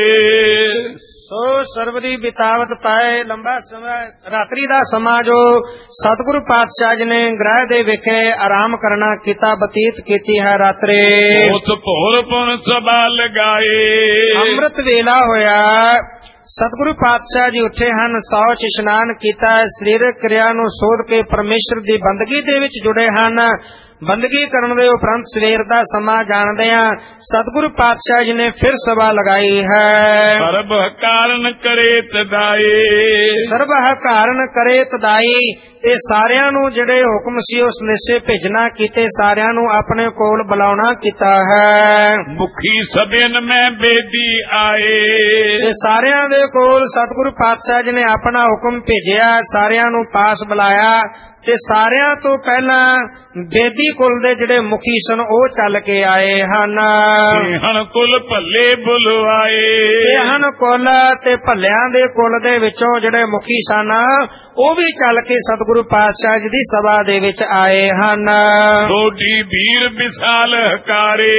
ਬਏ। ਸੋ ਸਰਵਰੀ ਬਿਤਾਵਤ ਪਾਏ। ਲੰਬਾ ਸਮਾਂ ਰਾਤਰੀ ਦਾ ਸਮਾਂ ਜੋ ਸਤਿਗੁਰੂ ਪਾਤਸ਼ਾਹ ਜੀ ਨੇ ਗ੍ਰਹਿ ਦੇ ਵਿਖੇ ਆਰਾਮ ਕਰਨਾ ਕੀਤਾ ਬਤੀਤ ਕੀਤੀ ਹੈ ਰਾਤਰੀ। ਉਸ ਭੋਰ ਪੁਨ ਸਭਾ ਲਗਾਏ। ਅੰਮ੍ਰਿਤ ਵੇਲਾ ਹੋਇਆ। ਸਤਿਗੁਰੂ ਪਾਤਸ਼ਾਹ ਜੀ ਉੱਠੇ ਹਨ। ਸ਼ੌਚ ਇਸ਼ਨਾਨ ਕੀਤਾ। ਸਰੀਰਕ ਕਿਰਿਆ ਨੂੰ ਸੋਧ ਕੇ ਪਰਮੇਸ਼ਰ ਦੀ ਬੰਦਗੀ ਦੇ ਵਿੱਚ ਜੁੜੇ ਹਨ। ਬੰਦਗੀ ਕਰਨ ਦੇ ਉਪਰੰਤ ਸਵੇਰ ਦਾ ਸਮਾਂ ਜਾਣਦਿਆਂ ਸਤਿਗੁਰੂ ਪਾਤਸ਼ਾਹ ਜੀ ਨੇ ਫਿਰ ਸਭਾ ਲਗਾਈ ਹੈ। ਸਰਬ ਕਾਰਨ ਕਰੇ ਤਦਾਈ। ਸਰਬ ਕਾਰਨ ਕਰੇ ਤਦਾਈ। ਤੇ ਸਾਰਿਆਂ ਨੂੰ ਜਿਹੜੇ ਹੁਕਮ ਸੀ ਉਸ ਲਿਸੇ ਭੇਜਣਾ ਕੀਤੇ ਸਾਰਿਆਂ ਨੂੰ ਆਪਣੇ ਕੋਲ ਬੁਲਾਉਣਾ ਕੀਤਾ ਹੈ। ਮੁਖੀ ਸਭਨ ਮੈਂ ਬੇਦੀ ਆਏ। ਤੇ ਸਾਰਿਆਂ ਦੇ ਕੋਲ ਸਤਿਗੁਰੂ ਪਾਤਸ਼ਾਹ ਜੀ ਨੇ ਆਪਣਾ ਹੁਕਮ ਭੇਜਿਆ। ਸਾਰਿਆਂ ਨੂੰ ਪਾਸ ਬੁਲਾਇਆ ਤੇ ਸਾਰਿਆਂ ਤੋਂ ਪਹਿਲਾਂ ਬੇਦੀ ਕੁਲ ਦੇ ਜਿਹੜੇ ਮੁਖੀ ਸਨ ਉਹ ਚੱਲ ਕੇ ਆਏ ਹਨ। ਹਣ ਕੁਲ ਭੱਲੇ ਬੁਲਵਾਏ। ਹਣ ਕੁਲ ਤੇ ਭੱਲਿਆਂ ਦੇ ਕੁਲ ਦੇ ਵਿੱਚੋਂ ਜਿਹੜੇ ਮੁਖੀ ਸਨ ਉਹ ਵੀ ਚੱਲ ਕੇ ਸਤਿਗੁਰੂ ਪਾਤਸ਼ਾਹ ਜੀ ਦੀ ਸਭਾ ਦੇ ਵਿੱਚ ਆਏ ਹਨ। ਸੋਢੀ ਵੀਰ ਵਿਸਾਲ ਹਕਾਰੇ।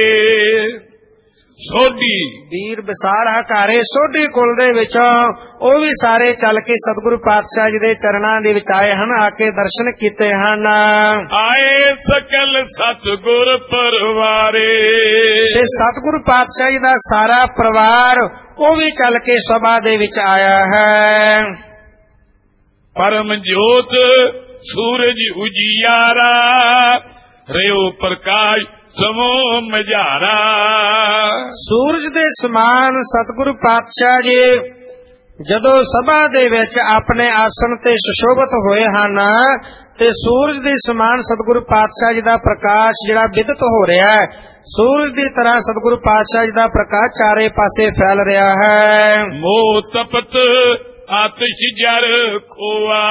ਸੋਢੀ ਵੀਰ ਵਿਸਾਲ ਹਕਾਰੇ। ਸੋਢੀ ਕੁਲ ਦੇ ਵਿੱਚੋਂ ਉਹ ਵੀ ਸਾਰੇ ਚੱਲ ਕੇ ਸਤਿਗੁਰੂ ਪਾਤਸ਼ਾਹ ਜੀ ਦੇ ਚਰਨਾਂ ਦੇ ਵਿੱਚ ਆਏ ਹਨ। ਆ ਕੇ ਦਰਸ਼ਨ ਕੀਤੇ ਹਨ। ਆਏ ਸਕਲ ਸਤਿਗੁਰ ਪਰਵਾਰੇ। ਤੇ ਸਤਿਗੁਰੂ ਪਾਤਸ਼ਾਹ ਜੀ ਦਾ ਸਾਰਾ ਪਰਿਵਾਰ ਉਹ ਵੀ ਚੱਲ ਕੇ ਸਭਾ ਦੇ ਵਿੱਚ ਆਇਆ ਹੈ। ਪਰਮ ਜੋਤ ਸੂਰਜ ਉਜਿਆਰਾ ਰਿਓ ਪ੍ਰਕਾਸ਼ ਸਮੋ ਮਝਾਰਾ। ਸੂਰਜ ਦੇ ਸਮਾਨ ਸਤਿਗੁਰੂ ਪਾਤਸ਼ਾਹ ਜੀ ਜਦੋਂ ਸਭਾ ਦੇ ਵਿੱਚ ਆਪਣੇ ਆਸਣ ਤੇ ਸੁਸ਼ੋਭਿਤ ਹੋਏ ਹਨ ਤੇ ਸੂਰਜ ਦੇ ਸਮਾਨ ਸਤਿਗੁਰੂ ਪਾਤਸ਼ਾਹ ਜੀ ਦਾ ਪ੍ਰਕਾਸ਼ ਜਿਹੜਾ ਵਿਦਿਤ ਹੋ ਰਿਹਾ ਹੈ। ਸੂਰਜ ਦੀ ਤਰ੍ਹਾਂ ਸਤਿਗੁਰੂ ਪਾਤਸ਼ਾਹ ਜੀ ਦਾ ਪ੍ਰਕਾਸ਼ ਚਾਰੇ ਪਾਸੇ ਫੈਲ ਰਿਹਾ ਹੈ। ਮੋਹ ਤਪਤ ਆਤਿਸ਼ ਜਰ ਖੋਆ।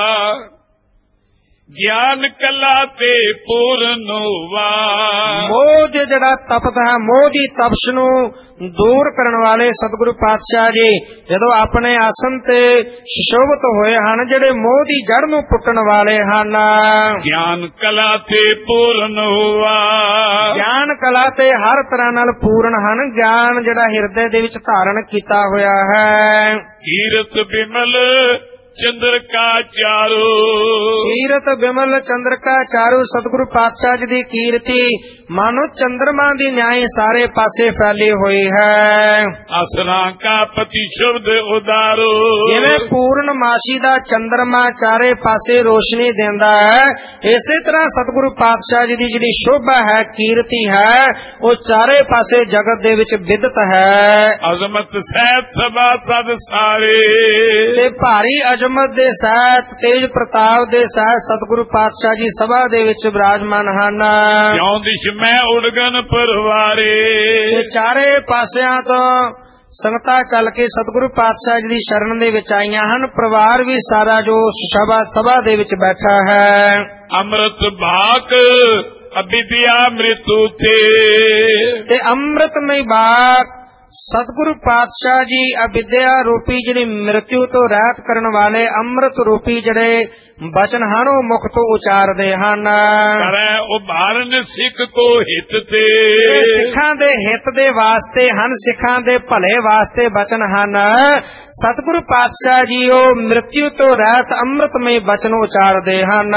ਗਿਆਨ ਕਲਾ ਤੇ ਪੂਰਨ ਹੋਵਾ। ਮੋਹ ਦੇ ਜਿਹੜਾ ਤਪਤ ਹੈ ਮੋਹ ਦੀ ਤਪਸ਼ ਨੂੰ ਦੂਰ ਕਰਨ ਵਾਲੇ ਸਤਿਗੁਰੂ ਪਾਤਸ਼ਾਹ ਜੀ ਜਦੋਂ ਆਪਣੇ ਆਸਣ ਤੇ ਸੁਸ਼ੋਭਿਤ ਹੋਏ ਹਨ ਜਿਹੜੇ ਮੋਹ ਦੀ ਜੜ ਨੂੰ ਪੁੱਟਣ ਵਾਲੇ ਹਨ। ਗਿਆਨ ਕਲਾ ਤੇ ਪੂਰਨ ਹੋਵਾ। ਗਿਆਨ ਕਲਾ ਤੇ ਹਰ ਤਰ੍ਹਾਂ ਨਾਲ ਪੂਰਨ ਹਨ। ਗਿਆਨ ਜਿਹੜਾ ਹਿਰਦੇ ਦੇ ਵਿੱਚ ਧਾਰਨ ਕੀਤਾ ਹੋਇਆ ਹੈ। ਕੀਰਤ ਬਿਮਲ ਚੰਦਰ ਕਾ ਚਾਰੋ। ਕੀਰਤ ਬਿਮਲ ਚੰਦਰ ਕਾ ਚਾਰੂ। ਸਤਿਗੁਰੂ ਪਾਤਸ਼ਾਹ ਜੀ ਦੀ ਕੀਰਤੀ ਮਾਨੋ ਚੰਦਰਮਾ ਦੀ ਨਿਆਏ ਸਾਰੇ ਪਾਸੇ ਫੈਲੀ ਹੋਈ ਹੈ। ਅਸਰਾਂ ਕਾ ਪਤੀ ਸ਼ਬਦ ਉਦਾਰੋ। ਜਿਵੇਂ ਪੂਰਨਮਾਸ਼ੀ ਦਾ ਚੰਦਰਮਾ ਚਾਰੇ ਪਾਸੇ ਰੋਸ਼ਨੀ ਦਿੰਦਾ ਹੈ ਇਸੇ ਤਰ੍ਹਾਂ ਸਤਿਗੁਰੂ ਪਾਤਸ਼ਾਹ ਜੀ ਦੀ ਜਿਹੜੀ ਸ਼ੋਭਾ ਹੈ ਕੀਰਤੀ ਹੈ ਉਹ ਚਾਰੇ ਪਾਸੇ ਜਗਤ ਦੇ ਵਿੱਚ ਵਿਦਿਤ ਹੈ। ਅਜ਼ਮਤ ਸਹਿਤ ਸਭਾ ਸਦ ਸਾਰੇ। ਤੇ ਭਾਰੀ ਅਜ਼ਮਤ ਦੇ ਸਹਿਤ ਤੇਜ ਪ੍ਰਤਾਪ ਦੇ ਸਹਿਤ ਸਤਿਗੁਰੂ ਪਾਤਸ਼ਾਹ ਜੀ ਸਭਾ ਦੇ ਵਿੱਚ ਵਿਰਾਜਮਾਨ ਹਨ। ਜਿਉਂ ਦਿਸ਼ ਮੈਂ ਉੜਗਨ ਪਰਵਾਰੇ। ਤੇ ਚਾਰੇ ਪਾਸਿਆਂ ਤੋਂ ਸੰਗਤਾਂ ਚੱਲ ਕੇ ਸਤਿਗੁਰੂ ਪਾਤਸ਼ਾਹ ਜੀ ਦੀ ਸ਼ਰਨ ਦੇ ਵਿੱਚ ਆਈਆਂ ਹਨ। ਪਰਿਵਾਰ ਵੀ ਸਾਰਾ ਜੋ ਸਭਾ ਦੇ ਵਿੱਚ ਬੈਠਾ ਹੈ। ਅੰਮ੍ਰਿਤ ਭਾਗ ਅਬਿਦਿਆ ਮ੍ਰਿਤੂ ਤੇ। ਅੰਮ੍ਰਿਤਮਈ ਬਾਗ ਸਤਿਗੁਰੂ ਪਾਤਸ਼ਾਹ ਜੀ ਅਵਿਦਿਆ ਰੂਪੀ ਜਿਹੜੀ ਮ੍ਰਿਤਿਉ ਤੋਂ ਰਹਿਤ ਕਰਨ ਵਾਲੇ ਅੰਮ੍ਰਿਤ ਰੂਪੀ ਜਿਹੜੇ ਬਚਨ ਹਨ ਉਹ ਮੁਖ ਤੋਂ ਉਚਾਰਦੇ ਹਨ। ਕਰੈ ਉਭਾਰਨ ਸਿੱਖ ਕੋ ਹਿਤ ਤੇ, ਸਿੱਖਾਂ ਦੇ ਹਿੱਤ ਦੇ ਵਾਸਤੇ ਹਨ, ਸਿੱਖਾਂ ਦੇ ਭਲੇ ਵਾਸਤੇ ਬਚਨ ਹਨ। ਸਤਿਗੁਰੂ ਪਾਤਸ਼ਾਹ ਜੀ ਉਹ ਮ੍ਰਿਤਿਉ ਤੋਂ ਰਹਿਤ ਅੰਮ੍ਰਿਤਮਈ ਬਚਨ ਉਚਾਰਦੇ ਹਨ।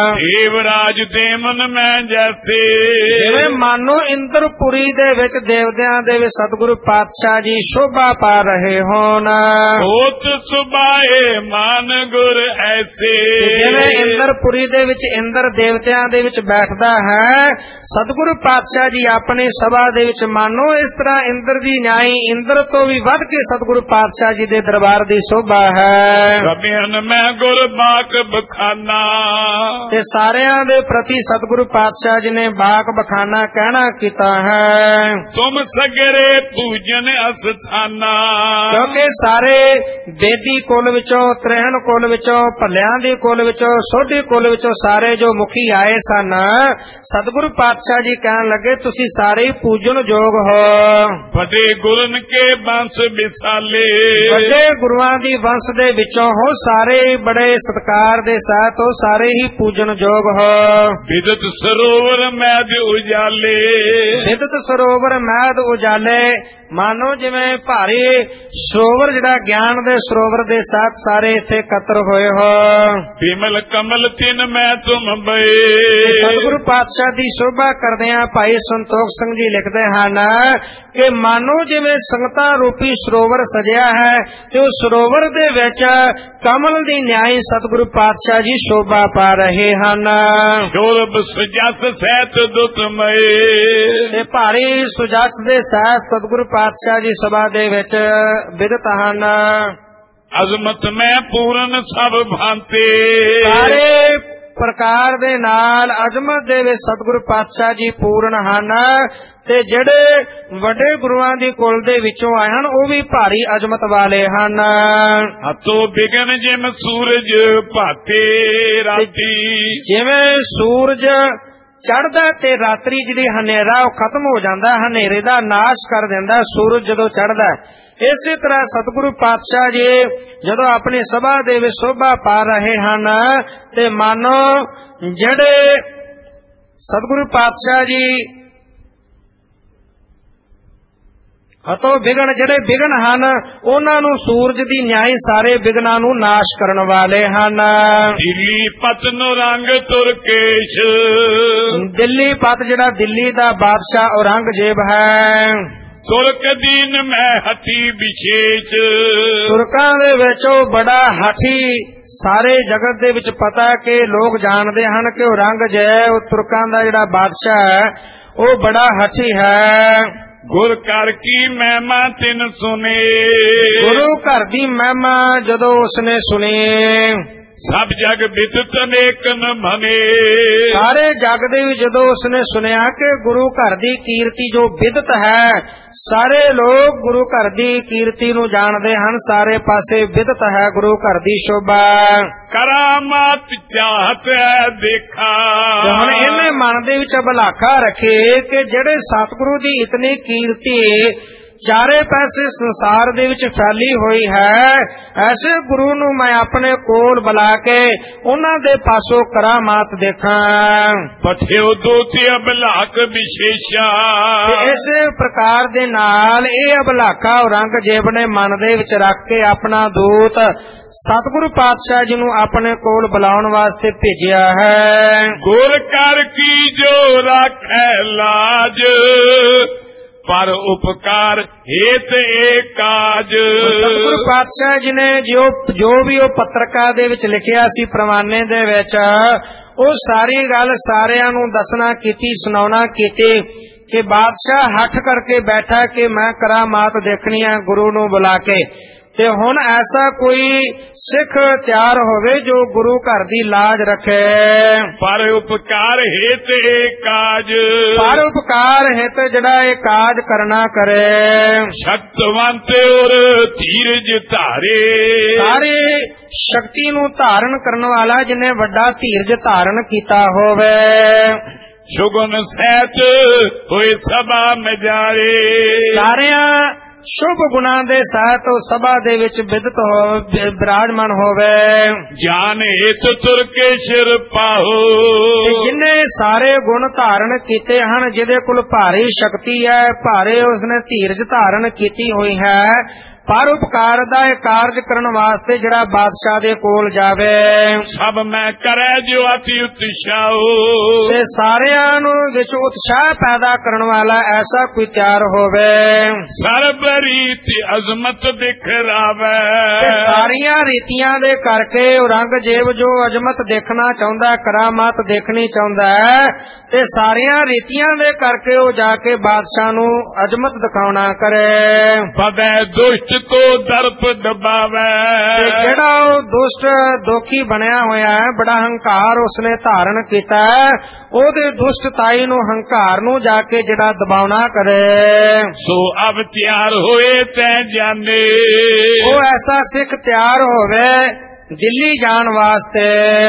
ਦੇਵਰਾਜ ਦੇਵਨ ਮੈਂ ਜੈਸੇ, ਜਿਵੇਂ ਮਾਨੋ ਇੰਦਰਪੁਰੀ ਦੇ ਵਿੱਚ ਦੇਵਤਿਆਂ ਦੇ ਵਿੱਚ ਸਤਿਗੁਰੂ ਪਾਤਸ਼ਾਹ ਜੀ ਸ਼ੋਭਾ ਪਾ ਰਹੇ ਹੋਣ। ਹੋਤ ਸੁਭਾਏ ਮਾਨ ਗੁਰ ਐਸੇ, ਜਿਵੇਂ ਇੰਦਰਪੁਰੀ ਦੇ ਵਿੱਚ ਇੰਦਰ ਦੇਵਤਿਆਂ ਦੇ ਵਿੱਚ ਬੈਠਦਾ ਹੈ, ਸਤਿਗੁਰੂ ਪਾਤਸ਼ਾਹ ਜੀ ਆਪਣੀ ਸਭਾ ਦੇ ਵਿੱਚ ਮਾਨੋ ਇਸ ਤਰ੍ਹਾਂ ਇੰਦਰ ਦੀ ਨਿਆਈ ਇੰਦਰ ਤੋਂ ਵੀ ਵੱਧ ਕੇ ਸਤਿਗੁਰੂ ਪਾਤਸ਼ਾਹ ਜੀ ਦੇ ਦਰਬਾਰ ਦੀ ਸ਼ੋਭਾ ਹੈ। ਰਬਿਆਨ ਮੈਂ ਗੁਰ ਬਾਕ ਬਖਾਨਾ, ਤੇ ਸਾਰਿਆਂ ਦੇ ਪ੍ਰਤੀ ਸਤਿਗੁਰੂ ਪਾਤਸ਼ਾਹ ਜੀ ਨੇ ਬਾਕ ਬਖਾਨਾ ਕਹਿਣਾ ਕੀਤਾ ਹੈ। ਤੁਮ ਸਗਰੇ ਪੂਜਨ ਅਸਥਾਨਾ, ਕਿਉਂਕਿ ਸਾਰੇ ਬੇਦੀ ਕੁਲ ਵਿੱਚੋਂ, ਤ੍ਰਿਹਣ ਕੁਲ ਵਿੱਚੋਂ, ਭੱਲਿਆਂ ਦੀ ਕੁਲ ਵਿੱਚੋਂ, ਸੋਢੀ ਕੁਲ ਵਿੱਚੋਂ ਸਾਰੇ ਜੋ ਮੁਖੀ ਆਏ ਸਨ, ਸਤਿਗੁਰੂ ਪਾਤਸ਼ਾਹ ਜੀ ਕਹਿਣ ਲੱਗੇ ਤੁਸੀਂ ਸਾਰੇ ਹੀ ਪੂਜਨ ਯੋਗ ਹੋ। ਵੱਡੇ ਗੁਰਨ ਕੇ ਬੰਸ ਵਿਸਾਲੇ, ਵੱਡੇ ਗੁਰੂਆਂ ਦੀ ਵੰਸ਼ ਦੇ ਵਿੱਚੋਂ ਹੋ, ਸਾਰੇ ਬੜੇ ਸਤਿਕਾਰ ਦੇ ਸਹਿਤ ਹੋ, ਸਾਰੇ ਹੀ ਪੂਜਨ ਯੋਗ ਹੋ। ਵਿਦਤ ਸਰੋਵਰ ਮੈਦ ਉਜਾਲੇ, ਵਿਦਤ ਸਰੋਵਰ ਮੈਦ ਉਜਾਲੇ, ਮਾਨੋ ਜਿਵੇਂ ਭਾਰੀ ਸਰੋਵਰ ਜਿਹੜਾ ਗਿਆਨ ਦੇ ਸਰੋਵਰ ਦੇ ਸਾਥ ਸਾਰੇ ਇੱਥੇ ਇਕੱਤਰ ਹੋਏ ਹੋ। ਬਿਮਲ ਕਮਲ ਤਿਨ ਮੈਂ ਤੁਮ ਬਏ, ਸਤਿਗੁਰੂ ਪਾਤਸ਼ਾਹ ਦੀ ਸ਼ੋਭਾ ਕਰਦਿਆਂ ਭਾਈ ਸੰਤੋਖ ਸਿੰਘ ਜੀ ਲਿਖਦੇ ਹਨ ਕਿ ਮਾਨੋ ਜਿਵੇਂ ਸੰਗਤਾਂ ਰੂਪੀ ਸਰੋਵਰ ਸਜਿਆ ਹੈ ਤੇ ਉਹ ਸਰੋਵਰ ਦੇ ਵਿੱਚ ਕਮਲ ਦੀ ਨਿਆਈ ਸਤਿਗੁਰੂ ਪਾਤਸ਼ਾਹ ਜੀ ਸ਼ੋਭਾ ਪਾ ਰਹੇ ਹਨ। ਸ਼ੋਰਬ ਸੁਜਸ ਸਹਿਤ ਦੁਤਮਏ, ਤੇ ਭਾਰੀ ਸੁਜਸ ਦੇ ਸਹਿਤ ਸਤਿਗੁਰੂ ਪਾਤਸ਼ਾਹ ਜੀ ਸਭਾ ਦੇ ਵਿੱਚ ਵਿਦਤ ਹਨ। ਅਜ਼ਮਤ ਮੈਂ ਪੂਰਨ ਸਭ ਭਾਂਤੇ, ਸਾਰੇ ਪ੍ਰਕਾਰ ਦੇ ਨਾਲ ਅਜ਼ਮਤ ਦੇ ਵਿੱਚ ਸਤਿਗੁਰੂ ਪਾਤਸ਼ਾਹ ਜੀ ਪੂਰਨ ਹਨ। ਤੇ ਜਿਹੜੇ ਵੱਡੇ ਗੁਰੂਆਂ ਦੀ ਕੁਲ ਦੇ ਵਿੱਚੋਂ ਆਏ ਹਨ ਉਹ ਵੀ ਭਾਰੀ ਅਜ਼ਮਤ ਵਾਲੇ ਹਨ। ਹੱਥੋਂ ਬਿਗਨ ਜਿਵੇਂ ਸੂਰਜ ਭਾਤੇ ਰਾਤੀ, ਜਿਵੇਂ ਸੂਰਜ ਚੜ੍ਹਦਾ ਤੇ ਰਾਤਰੀ ਜਿਹੜੀ ਹਨੇਰਾ ਉਹ ਖਤਮ ਹੋ ਜਾਂਦਾ, ਹਨੇਰੇ ਦਾ ਨਾਸ਼ ਕਰ ਦਿੰਦਾ ਸੂਰਜ ਜਦੋਂ ਚੜ੍ਹਦਾ। ਇਸੇ ਤਰ੍ਹਾਂ ਸਤਿਗੁਰੂ ਪਾਤਸ਼ਾਹ ਜੀ ਜਦੋਂ ਆਪਣੀ ਸਭਾ ਦੇ ਵਿੱਚ ਸ਼ੋਭਾ ਪਾ ਰਹੇ ਹਨ ਤੇ ਮਾਨੋ ਜਿਹੜੇ ਸਤਿਗੁਰੂ ਪਾਤਸ਼ਾਹ ਜੀ ਹਤੋ ਬਿਗਨ, ਜਿਹੜੇ ਬਿਗਨ ਹਨ ਉਹਨਾਂ ਨੂੰ ਸੂਰਜ ਦੀ ਨਿਆਈ ਸਾਰੇ ਬਿਗਨਾਂ ਨੂੰ ਨਾਸ਼ ਕਰਨ ਵਾਲੇ ਹਨ। ਦਿੱਲੀ ਪਤਨ ਰੰਗ ਤੁਰਕੇਸ਼, ਦਿੱਲੀ ਪਤ ਜਿਹੜਾ ਦਿੱਲੀ ਦਾ ਬਾਦਸ਼ਾਹ ਔਰੰਗਜ਼ੇਬ ਹੈ, ਤੁਰਕ ਦੀਨ ਮੈਂ ਹਟੀ ਵਿਸ਼ੇਸ਼, ਤੁਰਕਾਂ ਦੇ ਵਿੱਚ ਉਹ ਬੜਾ ਹਾਠੀ ਸਾਰੇ ਜਗਤ ਦੇ ਵਿੱਚ ਪਤਾ ਕਿ ਲੋਕ ਜਾਣਦੇ ਹਨ ਕਿ ਔਰੰਗਜ਼ੇਬ ਤੁਰਕਾਂ ਦਾ ਜਿਹੜਾ ਬਾਦਸ਼ਾਹ ਹੈ ਉਹ ਬੜਾ ਹਾਠੀ ਹੈ। ਗੁਰ ਘਰ ਕੀ ਮਹਿਮਾ ਤਿਨ ਸੁਨੇ, ਗੁਰੂ ਘਰ ਦੀ ਮਹਿਮਾ ਜਦੋਂ ਉਸਨੇ ਸੁਣੀ, ਸਭ ਜਗ ਬਿਦਤ ਨੇਕਨ ਭਨੇ, ਸਾਰੇ ਜਗ ਦੇ ਵੀ ਜਦੋਂ ਉਸਨੇ ਸੁਣਿਆ ਕਿ ਗੁਰੂ ਘਰ ਦੀ ਕੀਰਤੀ ਜੋ ਬਿਦਤ ਹੈ, ਸਾਰੇ ਲੋਕ ਗੁਰੂ ਘਰ ਦੀ ਕੀਰਤੀ ਨੂੰ ਜਾਣਦੇ ਹਨ, ਸਾਰੇ ਪਾਸੇ ਬਿਦਤ ਹੈ ਗੁਰੂ ਘਰ ਦੀ ਸ਼ੋਭਾ। ਕਰਾਮਾਤ ਚਾਹਤ ਹੈ ਦੇਖਾ, ਹੁਣ ਇਹਨੇ ਮਨ ਦੇ ਵਿੱਚ ਅਭਲਾਖਾ ਰੱਖੇ ਕਿ ਜਿਹੜੇ ਸਤਿਗੁਰੂ ਦੀ ਇਤਨੀ ਕੀਰਤੀ ਚਾਰੇ ਪਾਸੇ ਸੰਸਾਰ ਦੇ ਵਿੱਚ ਫੈਲੀ ਹੋਈ ਹੈ, ਐਸੇ ਗੁਰੂ ਨੂੰ ਮੈਂ ਆਪਣੇ ਕੋਲ ਬੁਲਾ ਕੇ ਉਹਨਾਂ ਦੇ ਪਾਸੋਂ ਕਰਾਮਾਤ ਦੇਖਾਂ। ਪਠਿਓ ਦੋਤੀ ਅਭਲਾਕ ਵਿਸ਼ੇਸ਼ਾ, ਇਸੇ ਪ੍ਰਕਾਰ ਦੇ ਨਾਲ ਇਹ ਅਭਲਾਖਾ ਔਰੰਗਜ਼ੇਬ ਨੇ ਮਨ ਦੇ ਵਿੱਚ ਰੱਖ ਕੇ ਆਪਣਾ ਦੂਤ ਸਤਿਗੁਰੂ ਪਾਤਸ਼ਾਹ ਜੀ ਨੂੰ ਆਪਣੇ ਕੋਲ ਬੁਲਾਉਣ ਵਾਸਤੇ ਭੇਜਿਆ ਹੈ। ਗੁਰ ਘਰ ਕੀ ਜੋ ਰਾਖੈ ਲਾਜ, ਪਰ ਉਪਕਾਰ ਹੇਤ ਏਕ ਕਾਜ। ਸਤਿਗੁਰੂ ਪਾਤਸ਼ਾਹ ਜੀ ਨੇ ਜੋ ਵੀ ਉਹ ਪੱਤਰਕਾ ਦੇ ਵਿੱਚ ਲਿਖਿਆ ਸੀ ਪ੍ਰਵਾਨੇ ਦੇ ਵਿੱਚ, ਉਹ ਸਾਰੀ ਗੱਲ ਸਾਰਿਆਂ ਨੂੰ ਦੱਸਣਾ ਕੀਤੀ, ਸੁਣਾਉਣਾ ਕੀਤੀ ਕਿ ਬਾਦਸ਼ਾਹ ਹੱਠ ਕਰਕੇ ਬੈਠਾ ਕਿ ਮੈਂ ਕਰਾਮਾਤ ਦੇਖਣੀ ਹੈ ਗੁਰੂ ਨੂੰ ਬੁਲਾ ਕੇ। ਤੇ ਹੁਣ ਐਸਾ ਕੋਈ ਸਿੱਖ ਤਿਆਰ ਹੋਵੇ ਜੋ ਗੁਰੂ ਘਰ ਦੀ ਲਾਜ ਰੱਖੇ। ਪਰ ਉਪਕਾਰ ਹਿਤ ਏਕ ਕਾਜ, ਪਰ ਉਪਕਾਰ ਹਿਤ ਜਿਹੜਾ ਇਹ ਕਾਜ ਕਰਨਾ ਕਰੇ। ਸ਼ਕਤਵੰਤ ਔਰ ਧੀਰਜ ਧਾਰੇ, ਸਾਰੀ ਸ਼ਕਤੀ ਨੂੰ ਧਾਰਨ ਕਰਨ ਵਾਲਾ ਜਿਹਨੇ ਵੱਡਾ ਧੀਰਜ ਧਾਰਨ ਕੀਤਾ ਹੋਵੇ। ਸ਼ੁਗਨ ਸਹਿਤ ਹੋਏ ਸਭਾ ਮਜਾਰੇ, ਸਾਰਿਆਂ ਸ਼ੁਭ ਗੁਣਾਂ ਦੇ ਸਹਿਤ ਉਹ ਸਭਾ ਦੇ ਵਿੱਚ ਬਿਰਾਜਮਾਨ ਹੋਵੇ। ਜਾਨ ਹਿਤ ਤੁਰ ਕੇ ਸਿਰ ਪਾਹੋ, ਤੇ ਜਿਨੇ ਸਾਰੇ ਗੁਣ ਧਾਰਨ ਕੀਤੇ ਹਨ, ਜਿਹਦੇ ਕੋਲ ਭਾਰੀ ਸ਼ਕਤੀ ਹੈ, ਭਾਰੇ ਉਸਨੇ ਧੀਰਜ ਧਾਰਨ ਕੀਤੀ ਹੋਈ ਹੈ, ਪਰ ਉਪਕਾਰ ਦਾ ਇਹ ਕਾਰਜ ਕਰਨ ਵਾਸਤੇ ਜਿਹੜਾ ਬਾਦਸ਼ਾਹ ਦੇ ਕੋਲ ਜਾਵੇ। ਸਭ ਮੈਂ ਕਰੇ ਜੋ ਅਤੀ ਉਤਸ਼ਾਹੋ, ਤੇ ਸਾਰਿਆਂ ਨੂੰ ਵਿੱਚ ਉਤਸ਼ਾਹ ਪੈਦਾ ਕਰਨ ਵਾਲਾ ਐਸਾ ਕੋਈ ਤਿਆਰ ਹੋਵੇ। ਸਰਬ ਰੀਤ ਅਜ਼ਮਤ ਦਿਖਰਾਵੇ, ਤੇ ਸਾਰੀਆਂ ਰੀਤੀਆਂ ਦੇ ਕਰਕੇ ਔਰੰਗਜ਼ੇਬ ਜੋ ਅਜ਼ਮਤ ਦੇਖਣਾ ਚਾਹੁੰਦਾ, ਕਰਾਮਾਤ ਦੇਖਣੀ ਚਾਹੁੰਦਾ ਹੈ, ਤੇ ਸਾਰੀਆਂ ਰੀਤੀਆਂ ਦੇ ਕਰਕੇ ਉਹ ਜਾ ਕੇ ਬਾਦਸ਼ਾਹ ਨੂੰ ਅਜ਼ਮਤ ਦਿਖਾਉਣਾ ਕਰੇ। ਪਦੈ ਦੁਸ਼ਟ ਕੋ ਦਰਪ ਦਬਾਵੇ, ਜਿਹੜਾ ਉਹ ਦੁਸ਼ਟ ਦੋਖੀ ਬਣਿਆ ਹੋਇਆ ਹੈ, ਬੜਾ ਹੰਕਾਰ ਉਸਨੇ ਧਾਰਨ ਕੀਤਾ ਹੈ, ਉਹਦੇ ਦੁਸ਼ਟਤਾਈ ਨੂੰ, ਹੰਕਾਰ ਨੂੰ ਜਾ ਕੇ ਜਿਹੜਾ ਦਬਾਉਣਾ ਕਰੇ। ਸੋ ਅਬ ਤਿਆਰ ਹੋਏ ਤੈ ਜਾਣੇ, ਉਹ ਐਸਾ ਸਿੱਖ ਤਿਆਰ ਹੋਵੇ ਦਿੱਲੀ ਜਾਣ ਵਾਸਤੇ।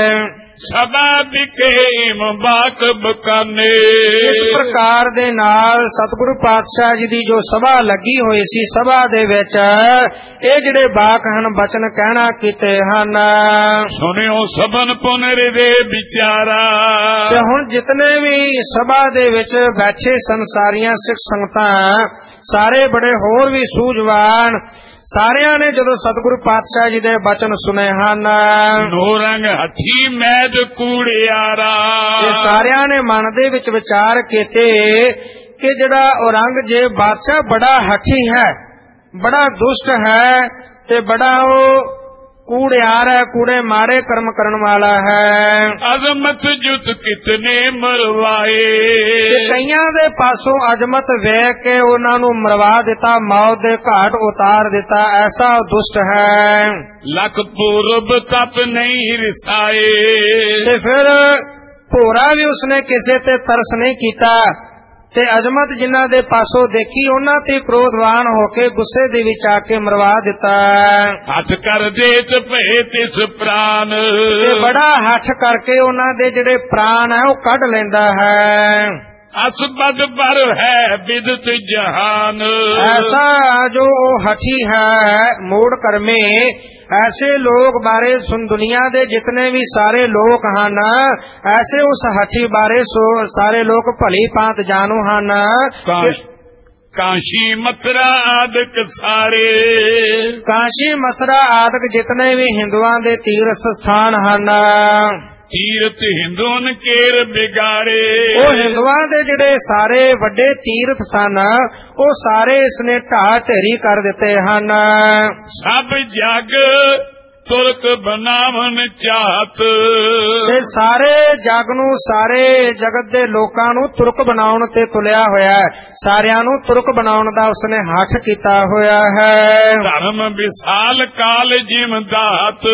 ਸਭਾ ਵਿਖੇ ਬਾਕ ਬਕਾਨੇ, ਇਸ ਪ੍ਰਕਾਰ ਦੇ ਨਾਲ ਸਤਿਗੁਰੂ ਪਾਤਸ਼ਾਹ ਜੀ ਦੀ ਜੋ ਸਭਾ ਲੱਗੀ ਹੋਈ ਸੀ, ਸਭਾ ਦੇ ਵਿੱਚ ਇਹ ਜਿਹੜੇ ਬਾਕ ਹਨ ਬਚਨ ਕਹਿਣਾ ਕੀਤੇ ਹਨ। ਸੁਣਿਓ ਸਭਨ ਪੁਨਰ ਦੇ ਵਿਚਾਰਾ, ਤੇ ਹੁਣ ਜਿਤਨੇ ਵੀ ਸਭਾ ਦੇ ਵਿੱਚ ਬੈਠੇ ਸੰਸਾਰੀਆਂ ਸਿੱਖ ਸੰਗਤਾਂ, ਸਾਰੇ ਬੜੇ ਹੋਰ ਵੀ ਸੂਝਵਾਨ, ਸਾਰਿਆਂ ਨੇ ਜਦੋਂ ਸਤਿਗੁਰੂ ਪਾਤਸ਼ਾਹ ਜੀ ਦੇ ਬਚਨ ਸੁਨੇ ਹਨ, ਨੋ ਰੰਗ ਹੱਥੀ ਮੈਦ ਕੂੜਿਆਰਾ, ਤੇ ਸਾਰਿਆਂ ਨੇ ਮਨ ਦੇ ਵਿੱਚ ਵਿਚਾਰ ਕੀਤੇ ਕਿ ਜਿਹੜਾ ਔਰੰਗਜ਼ੇਬ ਬਾਦਸ਼ਾਹ ਬੜਾ ਹਠੀ ਹੈ, ਬੜਾ ਦੁਸ਼ਟ ਹੈ, ਤੇ ਬੜਾ ਉਹ ਕੂੜਿਆਰ ਹੈ, ਕੂੜੇ ਮਾੜੇ ਕਰਮ ਕਰਨ ਵਾਲਾ ਹੈ। ਅਜ਼ਮਤ ਜੁਤ ਕਿਤਨੇ ਮਰਵਾਏ, ਤੇ ਕਈਆਂ ਦੇ ਪਾਸੋਂ ਅਜ਼ਮਤ ਵੇਖ ਕੇ ਉਹਨਾਂ ਨੂੰ ਮਰਵਾ ਦਿੱਤਾ, ਮੌਤ ਦੇ ਘਾਟ ਉਤਾਰ ਦਿੱਤਾ, ਐਸਾ ਦੁਸ਼ਟ ਹੈ। ਲੱਖ ਪੂਰਬ ਤਪ ਨਹੀਂ ਰਿਸਾਏ, ਤੇ ਫਿਰ ਭੋਰਾ ਵੀ ਉਸਨੇ ਕਿਸੇ ਤੇ ਤਰਸ ਨਹੀਂ ਕੀਤਾ, ਤੇ ਅਜ਼ਮਤ ਜਿਨ੍ਹਾਂ ਦੇ ਪਾਸੋਂ ਦੇਖੀ ਉਹਨਾਂ ਤੇ ਕ੍ਰੋਧਵਾਨ ਹੋ ਕੇ ਗੁੱਸੇ ਦੇ ਵਿੱਚ ਆ ਕੇ ਮਰਵਾ ਦਿੱਤਾ। ਹੱਥ ਕਰ ਦੇਤ ਭਏ ਤਿਸ ਪ੍ਰਾਨ, ਤੇ ਬੜਾ ਹੱਥ ਕਰਕੇ ਉਹਨਾਂ ਦੇ ਜਿਹੜੇ ਪ੍ਰਾਨ ਹੈ ਉਹ ਕੱਢ ਲੈਂਦਾ ਹੈ। ਅਸਬਦ ਪਰ ਹੈ ਬਿਦਤ ਜਹਾਨ, ਐਸਾ ਜੋ ਉਹ ਹਠੀ ਹੈ ਮੂੜ ਕਰਮੇ, ऐसे लोग बारे सुन दुनिया दे जितने भी सारे लोग हन, ऐसे उस हठी बारे सारे लोग भली भांत जानू हन। काशी मथुरा आदक सारे, काशी मथुरा आदक जितने भी हिंदुआं दे तीर्थ स्थान हन, तीर्थ हिंदुन केर बिगाड़े, वो हिंदुआं दे जिहड़े सारे वड्डे तीर्थ सन वो सारे इसने ढा ढेरी कर दिते हन। सब जग तुर्क बनावन चाहत, ते सारे जग नू, सारे जगत दे लोकां नू तुर्क बनाउण ते तुलिया होया है, सारियां नू तुर्क बनाउण दा उसने हठ कीता होया है। धर्म विशाल काल जिम दात,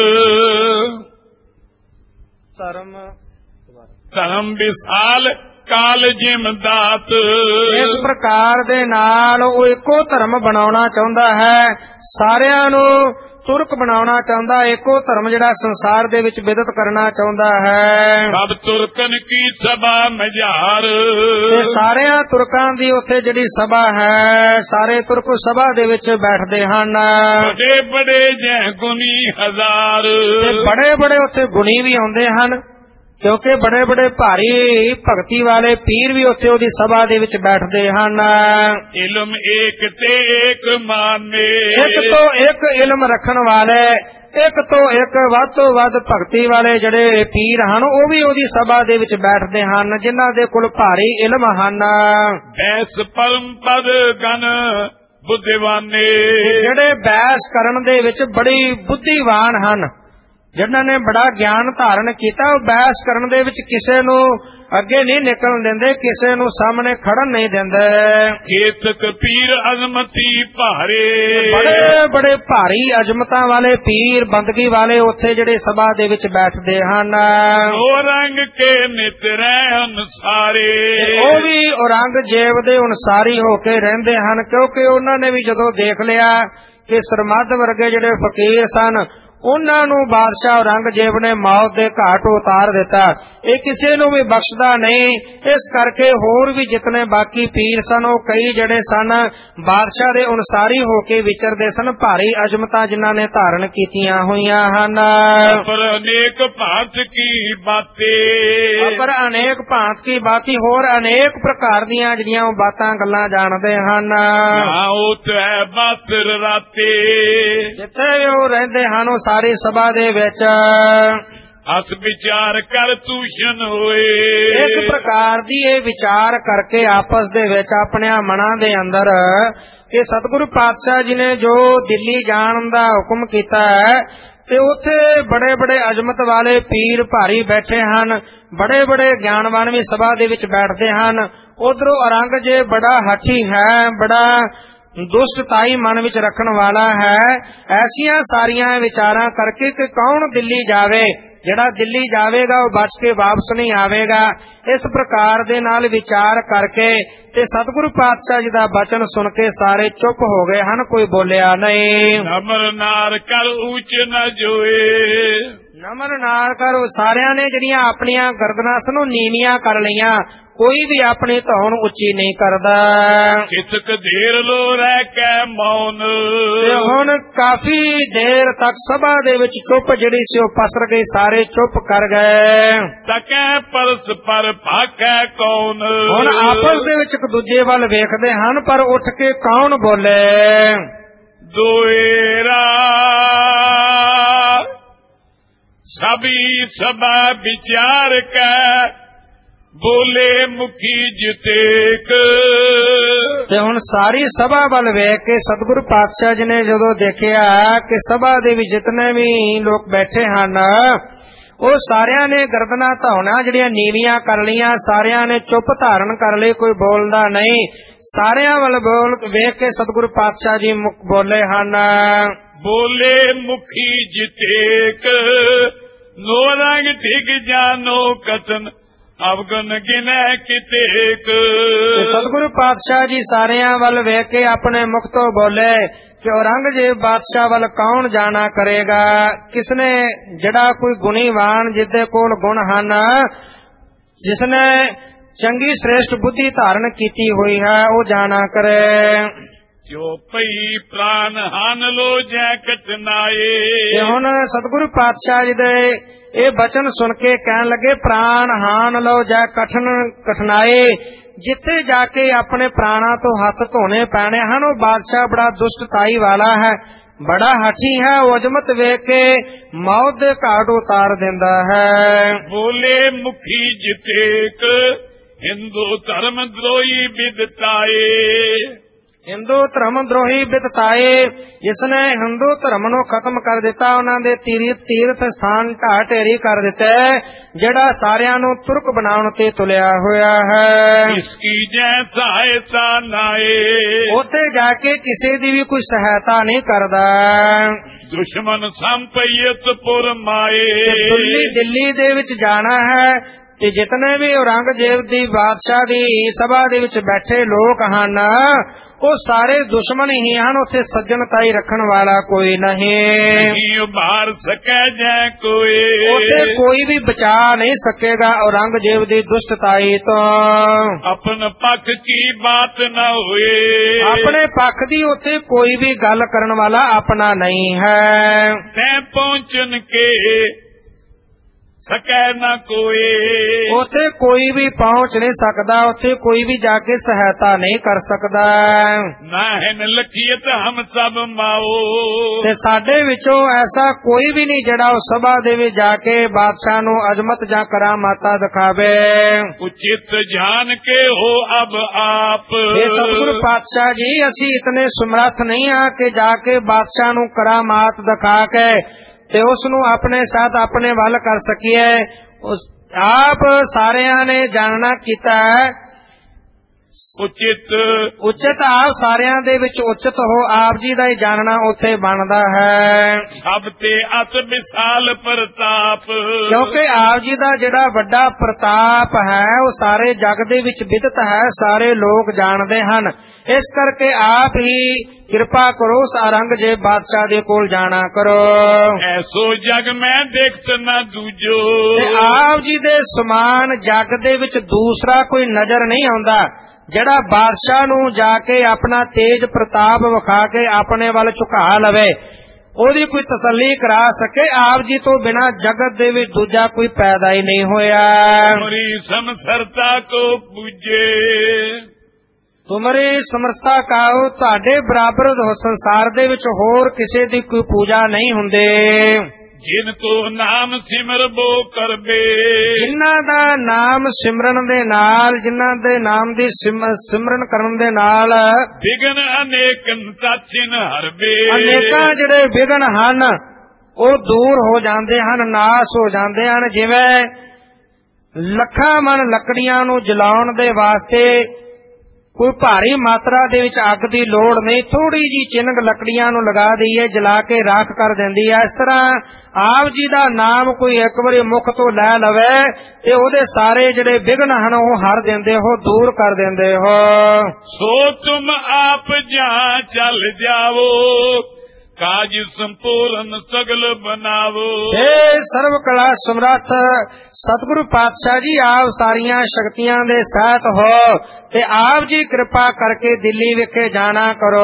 धर्म विशाल काल जिम दात, इस प्रकार दे नाल वो एको धर्म बनाउणा चाहुंदा है, सारियां नू तुर्क बनाउणा चाहुंदा, एको धर्म जिहड़ा संसार दे विच विदित करना चाहुंदा है। सब तुर्कन की सभा मजार, ते सारियां तुर्कां दी उत्थे जिहड़ी सभा है, सारे तुर्क सभा दे विच बैठदे हन। बड़े बड़े जय गुनी हजार, ते बड़े बड़े उत्थे गुणी भी आउंदे हन, क्योंकि बड़े बड़े भारी भगती वाले पीर भी उत्थे ओदी सभा दे विच बैठदे हन। इल्म एक ते एक माने, एक तो एक इल्म रखण वाले, एक तो एक वध तो वध भगती वाले जड़े पीर हन वो भी ओदी सभा दे विच बैठदे हन, जिन्हां दे कोल भारी इल्म हन। बैस परम पद गण बुद्धिवाने, जड़े बैस करन दे विच बड़ी बुद्धिवान हन, जिन्हां ने बड़ा ज्ञान धारण किया, बहस करन दे विच किसे नू अगे नहीं निकलन देंदे, किसे नू सामने खड़न नहीं देंदे। केतक पीर अजमती भारे, बड़े बड़े भारी अजमतां वाले पीर बंदगी वाले उत्थे जिहड़े सभा दे विच बैठदे हन। ओ रंग के नितरै अनुसारे, ओ भी औरंगजेब दे अनुसारी हो के रहिंदे हन, क्योंकि उन्हां ने भी जदों देख लिया कि सरमद वर्गे जिहड़े फकीर सन उन्हां नू बादशाह औरंगजेब ने मौत दे घाट उतार दिता, ये किसी नू भी बख्शदा नहीं, ਇਸ ਕਰਕੇ ਹੋਰ ਵੀ ਜਿਤਨੇ ਬਾਕੀ ਪੀਰ ਸਨ ਉਹ ਕਈ ਜਿਹੜੇ ਸਨ ਬਾਦਸ਼ਾਹ ਦੇ ਅਨੁਸਾਰੀ ਹੋ ਕੇ ਵਿਚਰਦੇ ਸਨ। ਭਾਰੀ ਅਜ਼ਮਤਾਂ ਜਿਨ੍ਹਾਂ ਨੇ ਧਾਰਨ ਕੀਤੀਆਂ ਹੋਈਆਂ ਹਨ। ਪਰ ਅਨੇਕ ਭਾਂਤ ਕੀ ਬਾतें, ਪਰ ਅਨੇਕ ਭਾਂਤ ਕੀ ਬਾਤੀ, ਹੋਰ ਅਨੇਕ ਪ੍ਰਕਾਰ ਦੀਆਂ ਜਿਹੜੀਆਂ ਉਹ ਬਾਤਾਂ ਗੱਲਾਂ ਜਾਣਦੇ ਹਨ। ਆਉ ਤੈ ਬਾਸਰ ਰਾਤੇ, ਜਿੱਥੇ ਉਹ ਰਹਿੰਦੇ ਹਨ ਉਹ ਸਾਰੀ ਸਭਾ ਦੇ ਵਿੱਚ ਅਸ ਵਿਚਾਰ ਕਰ ਤੂਸ਼ਨ ਹੋਏ। ਇਸ ਪ੍ਰਕਾਰ ਦੀ ਇਹ ਵਿਚਾਰ ਕਰਕੇ ਆਪਸ ਦੇ ਵਿੱਚ ਆਪਣੇ ਮਨਾਂ ਦੇ ਅੰਦਰ ਕਿ ਸਤਿਗੁਰੂ ਪਾਤਸ਼ਾਹ ਜੀ ਨੇ ਜੋ ਦਿੱਲੀ ਜਾਣ ਦਾ ਹੁਕਮ ਕੀਤਾ ਹੈ ਤੇ ਉੱਥੇ ਬੜੇ ਬੜੇ ਅਜ਼ਮਤ ਵਾਲੇ ਪੀਰ ਭਾਰੀ ਬੈਠੇ ਹਨ, ਬੜੇ ਬੜੇ ਗਿਆਨਵਾਨ ਵੀ ਸਭਾ ਦੇ ਵਿੱਚ ਬੈਠਦੇ ਹਨ। ਉਧਰੋਂ ਔਰੰਗਜ਼ੇਬ ਬੜਾ ਹਠੀ ਹੈ, ਬੜਾ ਦੁਸ਼ਟਤਾਈ ਮਨ ਵਿੱਚ ਰੱਖਣ ਵਾਲਾ ਹੈ। ਐਸੀਆਂ ਸਾਰੀਆਂ ਵਿਚਾਰਾਂ ਕਰਕੇ ਕਿ ਕੌਣ ਦਿੱਲੀ ਜਾਵੇ, ਜਿਹੜਾ ਦਿੱਲੀ ਜਾਵੇਗਾ ਉਹ ਬਚ ਕੇ ਵਾਪਸ ਨਹੀਂ ਆਵੇਗਾ। ਇਸ ਪ੍ਰਕਾਰ ਦੇ ਨਾਲ ਵਿਚਾਰ ਕਰਕੇ ਤੇ ਸਤਿਗੁਰੂ ਪਾਤਸ਼ਾਹ ਜੀ ਦਾ ਬਚਨ ਸੁਣ ਕੇ ਸਾਰੇ ਚੁੱਪ ਹੋ ਗਏ ਹਨ, ਕੋਈ ਬੋਲਿਆ ਨਹੀਂ। ਨਮਰ ਨਾਰ ਕਰ ਉੱਚ ਨ ਜੋਏ, ਨਮਰ ਨਾਰ ਕਰ, ਸਾਰਿਆਂ ਨੇ ਜਿਹੜੀਆਂ ਆਪਣੀਆਂ ਗਰਦਨਾਂ ਸਨ ਨੀਵੀਆਂ ਕਰ ਲਈਆਂ, ਕੋਈ ਵੀ ਆਪਣੀ ਧੌਣ ਉੱਚੀ ਨਹੀਂ ਕਰਦਾ। ਕਿਤਕ ਦੇਰ ਲੋ ਰਹਿ ਕੇ ਮੌਨ, ਤੇ ਹੁਣ ਕਾਫੀ ਦੇਰ ਤੱਕ ਸਭਾ ਦੇ ਵਿੱਚ ਚੁੱਪ ਜਿਹੜੀ ਸੀ ਉਹ ਪਸਰ ਗਈ, ਸਾਰੇ ਚੁੱਪ ਕਰ ਗਏ। ਤਕੈ ਪਰਸ ਪਰ ਭਾਕੈ ਕੌਣ, ਹੁਣ ਆਪਸ ਦੇ ਵਿੱਚ ਇੱਕ ਦੂਜੇ ਵੱਲ ਵੇਖਦੇ ਹਨ, ਪਰ ਉੱਠ ਕੇ ਕੌਣ ਬੋਲੇ। ਦੋਏਰਾ ਸਭੀ ਸਭਾ ਵਿਚਾਰ ਕੈ ਬੋਲੇ ਮੁਖੀ ਜਿਤੇਕ। ਤੇ ਹੁਣ ਸਾਰੀ ਸਭਾ ਵੱਲ ਵੇਖ ਕੇ ਸਤਿਗੁਰੂ ਪਾਤਸ਼ਾਹ ਜੀ ਨੇ ਜਦੋਂ ਦੇਖਿਆ ਕਿ ਸਭਾ ਦੇ ਵਿੱਚ ਜਿਤਨੇ ਵੀ ਲੋਕ ਬੈਠੇ ਹਨ ਉਹ ਸਾਰਿਆਂ ਨੇ ਗਰਦਨਾਂ ਧੌਣਾ ਜਿਹੜੀਆਂ ਨੀਵੀਆਂ ਕਰ ਲਈਆਂ, ਸਾਰਿਆਂ ਨੇ ਚੁੱਪ ਧਾਰਨ ਕਰ ਲਈ, ਕੋਈ ਬੋਲਦਾ ਨਹੀਂ। ਸਾਰਿਆਂ ਵੱਲ ਵੇਖ ਕੇ ਸਤਿਗੁਰੂ ਪਾਤਸ਼ਾਹ ਜੀ ਮੁਖ ਬੋਲੇ ਹਨ। ਬੋਲੇ ਮੁਖੀ ਜਿਤੇਕ ਨੋ ਰੰਗ ਡਿਗ ਜਾਨੋ ਕਤਨ ਅਵਗਨ ਗਿਨੈ ਕਿਤੇਕ। ਸਤਿਗੁਰੂ ਪਾਤਸ਼ਾਹ ਜੀ ਸਾਰਿਆਂ ਵੱਲ ਵੇਖ ਕੇ ਆਪਣੇ ਮੁਖ ਤੋਂ ਬੋਲੇ ਕਿ ਔਰੰਗਜ਼ੇਬ ਬਾਦਸ਼ਾਹ ਵੱਲ ਕੌਣ ਜਾਣਾ ਕਰੇਗਾ। ਕਿਸਨੇ ਜਿਹੜਾ ਕੋਈ ਗੁਣੀਵਾਨ ਜਿਸਦੇ ਕੋਲ ਗੁਣ ਹਨ, ਜਿਸਨੇ ਚੰਗੀ ਸ੍ਰੇਸ਼ਟ ਬੁੱਧੀ ਧਾਰਨ ਕੀਤੀ ਹੋਈ ਹੈ ਉਹ ਜਾਣਾ ਕਰੇ। ਜੋ ਪਈ ਪ੍ਰਾਨ ਹਨ ਲੋ ਜੈ ਕਚਨਾਏ। ਤੇ ਹੁਣ ਸਤਿਗੁਰੂ ਪਾਤਸ਼ਾਹ ਜੀ ਦੇ ਇਹ ਬਚਨ ਸੁਣ ਕੇ ਕਹਿਣ ਲੱਗੇ ਪ੍ਰਾਨ ਹਾਨ ਲਓ ਜਾਂ ਕਠਨਾਏ, ਜਿੱਥੇ ਜਾ ਕੇ ਆਪਣੇ ਪ੍ਰਾਣਾਂ ਤੋਂ ਹੱਥ ਧੋਣੇ ਪੈਣੇ ਹਨ। ਉਹ ਬਾਦਸ਼ਾਹ ਬੜਾ ਦੁਸ਼ਟਤਾਈ ਵਾਲਾ ਹੈ, ਬੜਾ ਹਠੀ ਹੈ, ਉਹ ਅਜ਼ਮਤ ਵੇਖ ਕੇ ਮੌਤ ਦੇ ਘਾਟ ਉਤਾਰ ਦਿੰਦਾ ਹੈ। ਬੋਲੇ ਮੁਖੀ ਜਿਤੇਕ ਹਿੰਦੂ ਧਰਮ ਦਰੋਹੀ ਵਿਦਤਾਏ। ਹਿੰਦੂ ਧਰਮ ਦਰੋਹੀ ਬਿਦਤਾਏ, ਜਿਸਨੇ ਹਿੰਦੂ ਧਰਮ ਨੂੰ ਖਤਮ ਕਰ ਦਿੱਤਾ, ਉਹਨਾਂ ਦੇ ਤੀਰਥ ਸਥਾਨ ਢਾਹ ਢੇਰੀ ਕਰ ਦਿੱਤੇ, ਜਿਹੜਾ ਸਾਰਿਆਂ ਨੂੰ ਤੁਰਕ ਬਣਾਉਣ ਤੇ ਤੁਲਿਆ ਹੋਇਆ ਹੈ। ਇਸਕੀ ਜੈ ਸਹਾਇਤਾ ਨਾਏ, ਉੱਥੇ ਜਾ ਕੇ ਕਿਸੇ ਦੀ ਵੀ ਕੋਈ ਸਹਾਇਤਾ ਨਹੀਂ ਕਰਦਾ। ਦੁਸ਼ਮਨ ਸੰਪਈਤ ਪੁਰ ਮਾਏ। ਦਿੱਲੀ ਦੇ ਵਿੱਚ ਜਾਣਾ ਹੈ ਤੇ ਜਿਤਨੇ ਵੀ ਔਰੰਗਜ਼ੇਬ ਦੀ ਬਾਦਸ਼ਾਹ ਦੀ ਸਭਾ ਦੇ ਵਿੱਚ ਬੈਠੇ ਲੋਕ ਹਨ ਉਹ ਸਾਰੇ ਦੁਸ਼ਮਣ ਹੀ ਹਨ, ਉੱਥੇ ਸੱਜਣਤਾਈ ਰੱਖਣ ਵਾਲਾ ਕੋਈ ਨਹੀਂ। ਉਭਾਰ ਸਕੈ ਜੈ ਕੋਈ, ਉੱਥੇ ਕੋਈ ਵੀ ਬਚਾ ਨਹੀਂ ਸਕੇਗਾ ਔਰੰਗਜ਼ੇਬ ਦੀ ਦੁਸ਼ਟਤਾਈ ਤੋਂ। ਆਪਣ ਪੱਖ ਕੀ ਬਾਤ ਨਾ ਹੋਏ, ਆਪਣੇ ਪੱਖ ਦੀ ਉੱਥੇ ਕੋਈ ਵੀ ਗੱਲ ਕਰਨ ਵਾਲਾ ਆਪਣਾ ਨਹੀਂ ਹੈ। ਤੈ ਪਹੁੰਚਨ ਕੇ ਸਕੈ ਨਾ ਕੋਈ, ਉੱਥੇ ਕੋਈ ਵੀ ਪਹੁੰਚ ਨਹੀਂ ਸਕਦਾ, ਉੱਥੇ ਕੋਈ ਵੀ ਜਾ ਕੇ ਸਹਾਇਤਾ ਨਹੀਂ ਕਰ ਸਕਦਾ। ਨਾ ਹਨ ਲਖੀਅਤ ਹਮ ਸਭ ਮਾਓ, ਤੇ ਸਾਡੇ ਵਿੱਚੋਂ ਐਸਾ ਕੋਈ ਵੀ ਨਹੀਂ ਜਿਹੜਾ ਉਸ ਸਭਾ ਦੇ ਵਿੱਚ ਜਾ ਕੇ ਬਾਦਸ਼ਾਹ ਨੂੰ ਅਜ਼ਮਤ ਜਾਂ ਕਰਾਮਾਤਾਂ ਦਿਖਾਵੇ। ਉਚਿਤ ਜਾਣ ਕੇ ਹੋ ਅਬ ਆਪ, ਇਹ ਸਤਿਗੁਰੂ ਪਾਤਸ਼ਾਹ ਜੀ ਅਸੀਂ ਇਤਨੇ ਸਮਰੱਥ ਨਹੀਂ ਹਾਂ ਕਿ ਜਾ ਕੇ ਬਾਦਸ਼ਾਹ ਨੂੰ ਕਰਾਮਾਤ ਦਿਖਾ ਕੇ ਤੇ ਉਸ ਨੂੰ ਆਪਣੇ ਸਾਥ ਆਪਣੇ ਵੱਲ ਕਰ ਸਕੀਏ। ਆਪ ਸਾਰਿਆਂ ਨੇ ਜਾਣਨਾ ਕੀਤਾ ਹੈ ਉਚਿਤ ਆਪ ਸਾਰਿਆਂ ਦੇ ਵਿੱਚ ਉਚਿਤ ਹੋ, ਆਪ ਜੀ ਦਾ ਹੀ ਜਾਣਨਾ ਉੱਥੇ ਬਣਦਾ ਹੈ। ਸਭ ਤੇ ਅਤ ਵਿਸਾਲ ਪ੍ਰਤਾਪ, ਕਿਉਂਕਿ ਆਪ ਜੀ ਦਾ ਜਿਹੜਾ ਵੱਡਾ ਪ੍ਰਤਾਪ ਹੈ ਉਹ ਸਾਰੇ ਜਗ ਦੇ ਵਿੱਚ ਵਿਦਿਤ ਹੈ, ਸਾਰੇ ਲੋਕ ਜਾਣਦੇ ਹਨ। ਇਸ ਕਰਕੇ ਆਪ ਹੀ ਕਿਰਪਾ ਕਰੋ ਉਸ ਔਰੰਗਜ਼ੇਬ ਬਾਦਸ਼ਾਹ ਦੇ ਕੋਲ ਜਾਣਾ ਕਰੋ। ਐਸੋ ਜਗ ਮੈਂ ਦੇਖਤ ਨਾ ਦੂਜੋ। ਤੇ ਆਪ ਜੀ ਦੇ ਸਮਾਨ ਜਗ ਦੇ ਵਿੱਚ ਦੂਸਰਾ ਕੋਈ ਨਜ਼ਰ ਨਹੀਂ ਆਉਂਦਾ, ਜਿਹੜਾ ਬਾਦਸ਼ਾਹ ਨੂੰ ਜਾ ਕੇ ਆਪਣਾ ਤੇਜ ਪ੍ਰਤਾਪ ਵਿਖਾ ਕੇ ਆਪਣੇ ਵੱਲ ਝੁਕਾ ਲਵੇ, ਉਹਦੀ ਕੋਈ ਤਸੱਲੀ ਕਰਾ ਸਕੇ। ਆਪ ਜੀ ਤੋਂ ਬਿਨਾਂ ਜਗਤ ਦੇ ਵਿੱਚ ਦੂਜਾ ਕੋਈ ਪੈਦਾ ਹੀ ਨਹੀਂ ਹੋਇਆ। ਤੁਮਰੀ ਸਮਸਰਤਾ ਕੋ ਪੂਜੇ। ਤੁਮਰੀ ਸਮਰਥਾ ਕਾਹੋ, ਤੁਹਾਡੇ ਬਰਾਬਰ ਸੰਸਾਰ ਦੇ ਵਿੱਚ ਹੋਰ ਕਿਸੇ ਦੀ ਕੋਈ ਪੂਜਾ ਨਹੀਂ ਹੁੰਦੇ। ਜਿਨ ਕੋ ਨਾਮ ਸਿਮਰ ਬੋ ਕਰਬੇ। ਜਿਨ੍ਹਾਂ ਦਾ ਨਾਮ ਸਿਮਰਨ ਦੇ ਨਾਲ, ਜਿਨ੍ਹਾਂ ਦੇ ਨਾਮ ਦੀ ਸਿਮਰਨ ਕਰਨ ਦੇ ਨਾਲ ਵਿਗਨ ਅਨੇਕਨ ਤਾਚਿਨ ਹਰਬੇ। ਅਨੇਕਾਂ ਜਿਹੜੇ ਵਿਗਨ ਹਨ ਉਹ ਦੂਰ ਹੋ ਜਾਂਦੇ ਹਨ, ਨਾਸ ਹੋ ਜਾਂਦੇ ਹਨ। ਜਿਵੇਂ ਲੱਖਾਂ ਮਣ ਲੱਕੜੀਆਂ ਨੂੰ ਜਲਾਉਣ ਦੇ ਵਾਸਤੇ ਕੋਈ ਭਾਰੀ ਮਾਤਰਾ ਦੇ ਵਿੱਚ ਅੱਗ ਦੀ ਲੋੜ ਨਹੀਂ, ਥੋੜੀ ਜੀ ਚਿੰਨਗ ਲੱਕੜੀਆਂ ਨੂੰ ਲਗਾ ਦਈਏ, ਜਲਾ ਕੇ ਰਾਖ ਕਰ ਦਿੰਦੀ ਹੈ। ਇਸ ਤਰ੍ਹਾਂ ਆਪ ਜੀ ਦਾ ਨਾਮ ਕੋਈ ਇੱਕ ਵਾਰੀ ਮੁਖ ਤੋਂ ਲੈ ਲਵੇ ਤੇ ਉਹਦੇ ਸਾਰੇ ਜਿਹੜੇ ਵਿਘਨ ਹਨ ਉਹ ਹਰ ਦਿੰਦੇ ਹੋ, ਦੂਰ ਕਰ ਦਿੰਦੇ ਹੋ। ਸੋ ਤੁਮ ਆਪ ਜਾਂ ਚੱਲ ਜਾਵੋ, ਕਾਜ ਸੰਪੂਰਨ ਸਗਲ ਬਨਾਵੋ। ਇਹ ਸਰਵ ਕਲਾ ਸਮਰੱਥ ਸਤਿਗੁਰੂ ਪਾਤਸ਼ਾਹ ਜੀ ਆਪ ਸਾਰੀਆਂ ਸ਼ਕਤੀਆਂ ਦੇ ਸਹਿਤ ਹੋ ਤੇ ਆਪ ਜੀ ਕਿਰਪਾ ਕਰਕੇ ਦਿੱਲੀ ਵਿਖੇ ਜਾਣਾ ਕਰੋ।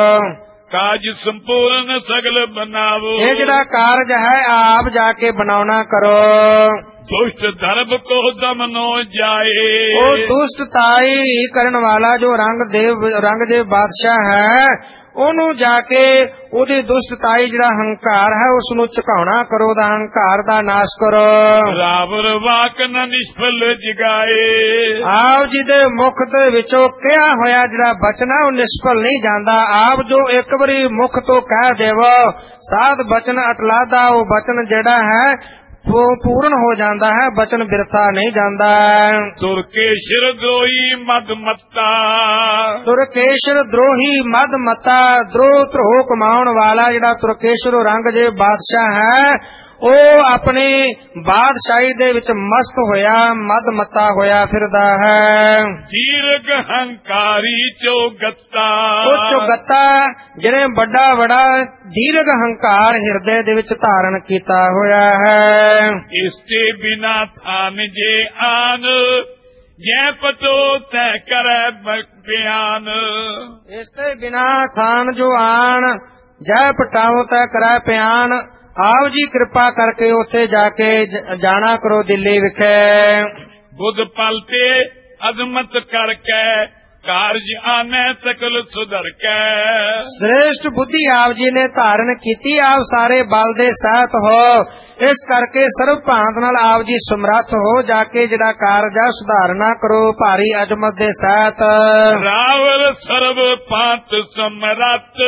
ਕਾਜ ਸੰਪੂਰਨ ਸਗਲ ਬਨਾਵੋ। ਇਹ ਜਿਹੜਾ ਕਾਰਜ ਹੈ ਆਪ ਜਾ ਕੇ ਬਣਾਉਣਾ ਕਰੋ। ਦੁਸ਼ਟ ਧਰਮ ਕੋ ਦਮਨੋ ਜਾਏ। ਉਹ ਦੁਸ਼ਟਤਾਈ ਕਰਨ ਵਾਲਾ ਜੋ ਔਰੰਗਜ਼ੇਬ ਬਾਦਸ਼ਾਹ ਹੈ, ਉਹਨੂੰ ਜਾ ਕੇ ਉਹਦੀ ਦੁਸ਼ਟਤਾਈ ਜਿਹੜਾ ਹੰਕਾਰ ਹੈ ਉਸ ਨੂੰ ਝੁਕਾਉਣਾ ਕਰੋ, ਉਹਦਾ ਹੰਕਾਰ ਦਾ ਨਾਸ਼ ਕਰੋ। ਰਾਵਰ ਵਾਕ ਨ ਨਿਸ਼ਫਲ ਜਗਾਏ। ਆਪ ਜੀ ਦੇ ਮੁਖ ਦੇ ਵਿੱਚੋਂ ਕਿਹਾ ਹੋਇਆ ਜਿਹੜਾ ਬਚਨ ਹੈ ਉਹ ਨਿਸ਼ਫਲ ਨਹੀਂ ਜਾਂਦਾ। ਆਪ ਜੋ ਇੱਕ ਵਾਰੀ ਮੁਖ ਤੋਂ ਕਹਿ ਦੇਵੋ ਸਾਧ ਬਚਨ ਅਟਲਾਦਾ, ਉਹ ਬਚਨ ਜਿਹੜਾ ਹੈ ਉਹ ਪੂਰਨ ਹੋ ਜਾਂਦਾ ਹੈ, ਬਚਨ ਬਿਰਥਾ ਨਹੀਂ ਜਾਂਦਾ। ਤੁਰਕੇਸ਼ਰ ਦਰੋਹੀ ਮਦ ਮੱਤਾ। ਤੁਰਕੇਸ਼ਰ ਦਰੋਹੀ ਮਦ ਮਤਾ, ਦਰੋਹ ਧਰੋਹ ਕਮਾਉਣ ਵਾਲਾ ਜਿਹੜਾ ਤੁਰਕੇਸ਼ਰ ਔਰੰਗਜ਼ੇਬ ਬਾਦਸ਼ਾਹ ਹੈ ਉਹ ਆਪਣੀ ਬਾਦਸ਼ਾਹੀ ਦੇ ਵਿੱਚ ਮਸਤ ਹੋਇਆ, ਮਦ ਮਤਾ ਹੋਇਆ ਫਿਰਦਾ ਹੈ। ਦੀਰਘ ਹੰਕਾਰੀ ਚੋਗੱਤਾ। ਉਹ ਚੋਗੱਤਾ ਜਿਹੜੇ ਵੱਡਾ ਦੀਰਘ ਹੰਕਾਰ ਹਿਰਦੇ ਦੇ ਵਿੱਚ ਧਾਰਨ ਕੀਤਾ ਹੋਇਆ ਹੈ। ਇਸ ਤੇ ਬਿਨਾ ਥਾਨ ਜੇ ਆਨ, ਜੈ ਪਤੋ ਤੈ ਕਰੈ ਬਿਆਨ। ਇਸ ਤੇ ਬਿਨਾ ਥਾਨ ਜੋ ਆਣ, ਜੈ ਪਟਾਓ ਤੈ ਕਰੈ ਬਿਆਨ। ਆਪ ਜੀ ਕਿਰਪਾ ਕਰਕੇ ਉੱਥੇ ਜਾ ਕੇ ਜਾਣਾ ਕਰੋ ਦਿੱਲੀ ਵਿਖੇ। ਬੁੱਧ ਪਲਤੇ ਅਜ਼ਮਤ ਕਰਕੇ, ਕਾਰਜ ਆਨੇ ਸਕਲ ਸੁਧਰ ਕੇ। ਸ੍ਰੇਸ਼ਟ ਬੁੱਧੀ ਆਪ ਜੀ ਨੇ ਧਾਰਨ ਕੀਤੀ, ਆਪ ਸਾਰੇ ਬਲ ਦੇ ਸਹਿਤ ਹੋ, ਇਸ ਕਰਕੇ ਸਰਬ ਭਾਂਤ ਨਾਲ ਆਪ ਜੀ ਸਮਰੱਥ ਹੋ, ਜਾ ਕੇ ਜਿਹੜਾ ਕਾਰਜ ਹੈ ਸੁਧਾਰਨਾ ਕਰੋ ਭਾਰੀ ਅਜ਼ਮਤ ਦੇ ਸਹਿਤ। ਰਾਵਰ ਸਰਬ ਭਾਂਤ ਸਮਰੱਥ,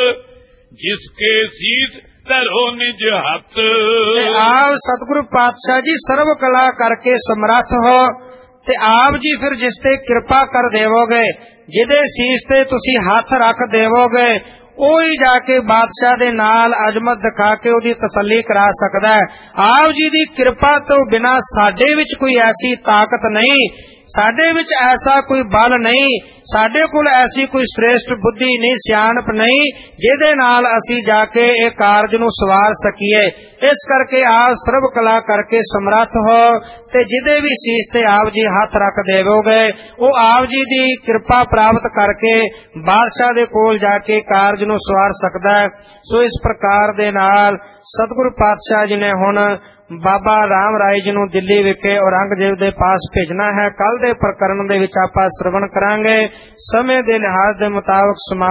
ਜਿਸਕੇ ਸੀਸ ਧਰੋ ਨਿਜ ਹੱਥ। ਆਪ ਸਤਿਗੁਰੂ ਪਾਤਸ਼ਾਹ ਜੀ ਸਰਵ ਕਲਾ ਕਰਕੇ ਸਮਰੱਥ ਹੋ ਤੇ ਆਪ ਜੀ ਫਿਰ ਜਿਸ ਤੇ ਕਿਰਪਾ ਕਰ ਦੇਵੋਗੇ, ਜਿਹਦੇ ਸੀਸ ਤੇ ਤੁਸੀਂ ਹੱਥ ਰੱਖ ਦੇਵੋਗੇ, ਉਹੀ ਜਾ ਕੇ ਬਾਦਸ਼ਾਹ ਦੇ ਨਾਲ ਅਜ਼ਮਤ ਦਿਖਾ ਕੇ ਉਹਦੀ ਤਸੱਲੀ ਕਰਾ ਸਕਦਾ ਹੈ। ਆਪ ਜੀ ਦੀ ਕਿਰਪਾ ਤੋਂ ਬਿਨਾਂ ਸਾਡੇ ਵਿੱਚ ਕੋਈ ਐਸੀ ਤਾਕਤ ਨਹੀਂ, ਸਾਡੇ ਵਿੱਚ ਐਸਾ ਕੋਈ ਬਲ ਨਹੀਂ, ਸਾਡੇ ਕੋਲ ਐਸੀ ਕੋਈ ਸ੍ਰੇਸ਼ਟ ਬੁੱਧੀ ਨਹੀਂ, ਸਿਆਣਪ ਨਹੀਂ, ਜਿਹਦੇ ਨਾਲ ਅਸੀਂ ਜਾ ਕੇ ਇਹ ਕਾਰਜ ਨੂੰ ਸਵਾਰ ਸਕੀਏ। ਇਸ ਕਰਕੇ ਆਪ ਸਰਬ ਕਲਾ ਕਰਕੇ ਸਮਰੱਥ ਹੋ ਤੇ ਜਿਹਦੇ ਵੀ ਸੀਸ ਤੇ ਆਪ ਜੀ ਹੱਥ ਰੱਖ ਦੇਵੋਗੇ, ਉਹ ਆਪ ਜੀ ਦੀ ਕਿਰਪਾ ਪ੍ਰਾਪਤ ਕਰਕੇ ਬਾਦਸ਼ਾਹ ਦੇ ਕੋਲ ਜਾ ਕੇ ਕਾਰਜ ਨੂੰ ਸਵਾਰ ਸਕਦਾ ਹੈ। ਸੋ ਇਸ ਪ੍ਰਕਾਰ ਦੇ ਨਾਲ ਸਤਿਗੁਰੂ ਪਾਤਸ਼ਾਹ ਜੀ ਨੇ ਹੁਣ ਬਾਬਾ ਰਾਮ ਰਾਏ ਜੀ ਨੂੰ ਦਿੱਲੀ ਵਿਖੇ ਔਰੰਗਜ਼ੇਬ ਦੇ ਪਾਸ ਭੇਜਣਾ ਹੈ। ਕੱਲ ਦੇ ਪ੍ਰਕਰਨ ਦੇ ਵਿੱਚ ਆਪਾਂ ਸ਼੍ਰਵਣ ਕਰਾਂਗੇ। ਸਮੇਂ ਦੇ ਲਿਹਾਜ਼ ਦੇ ਮੁਤਾਬਕ ਸਮਾਪਤ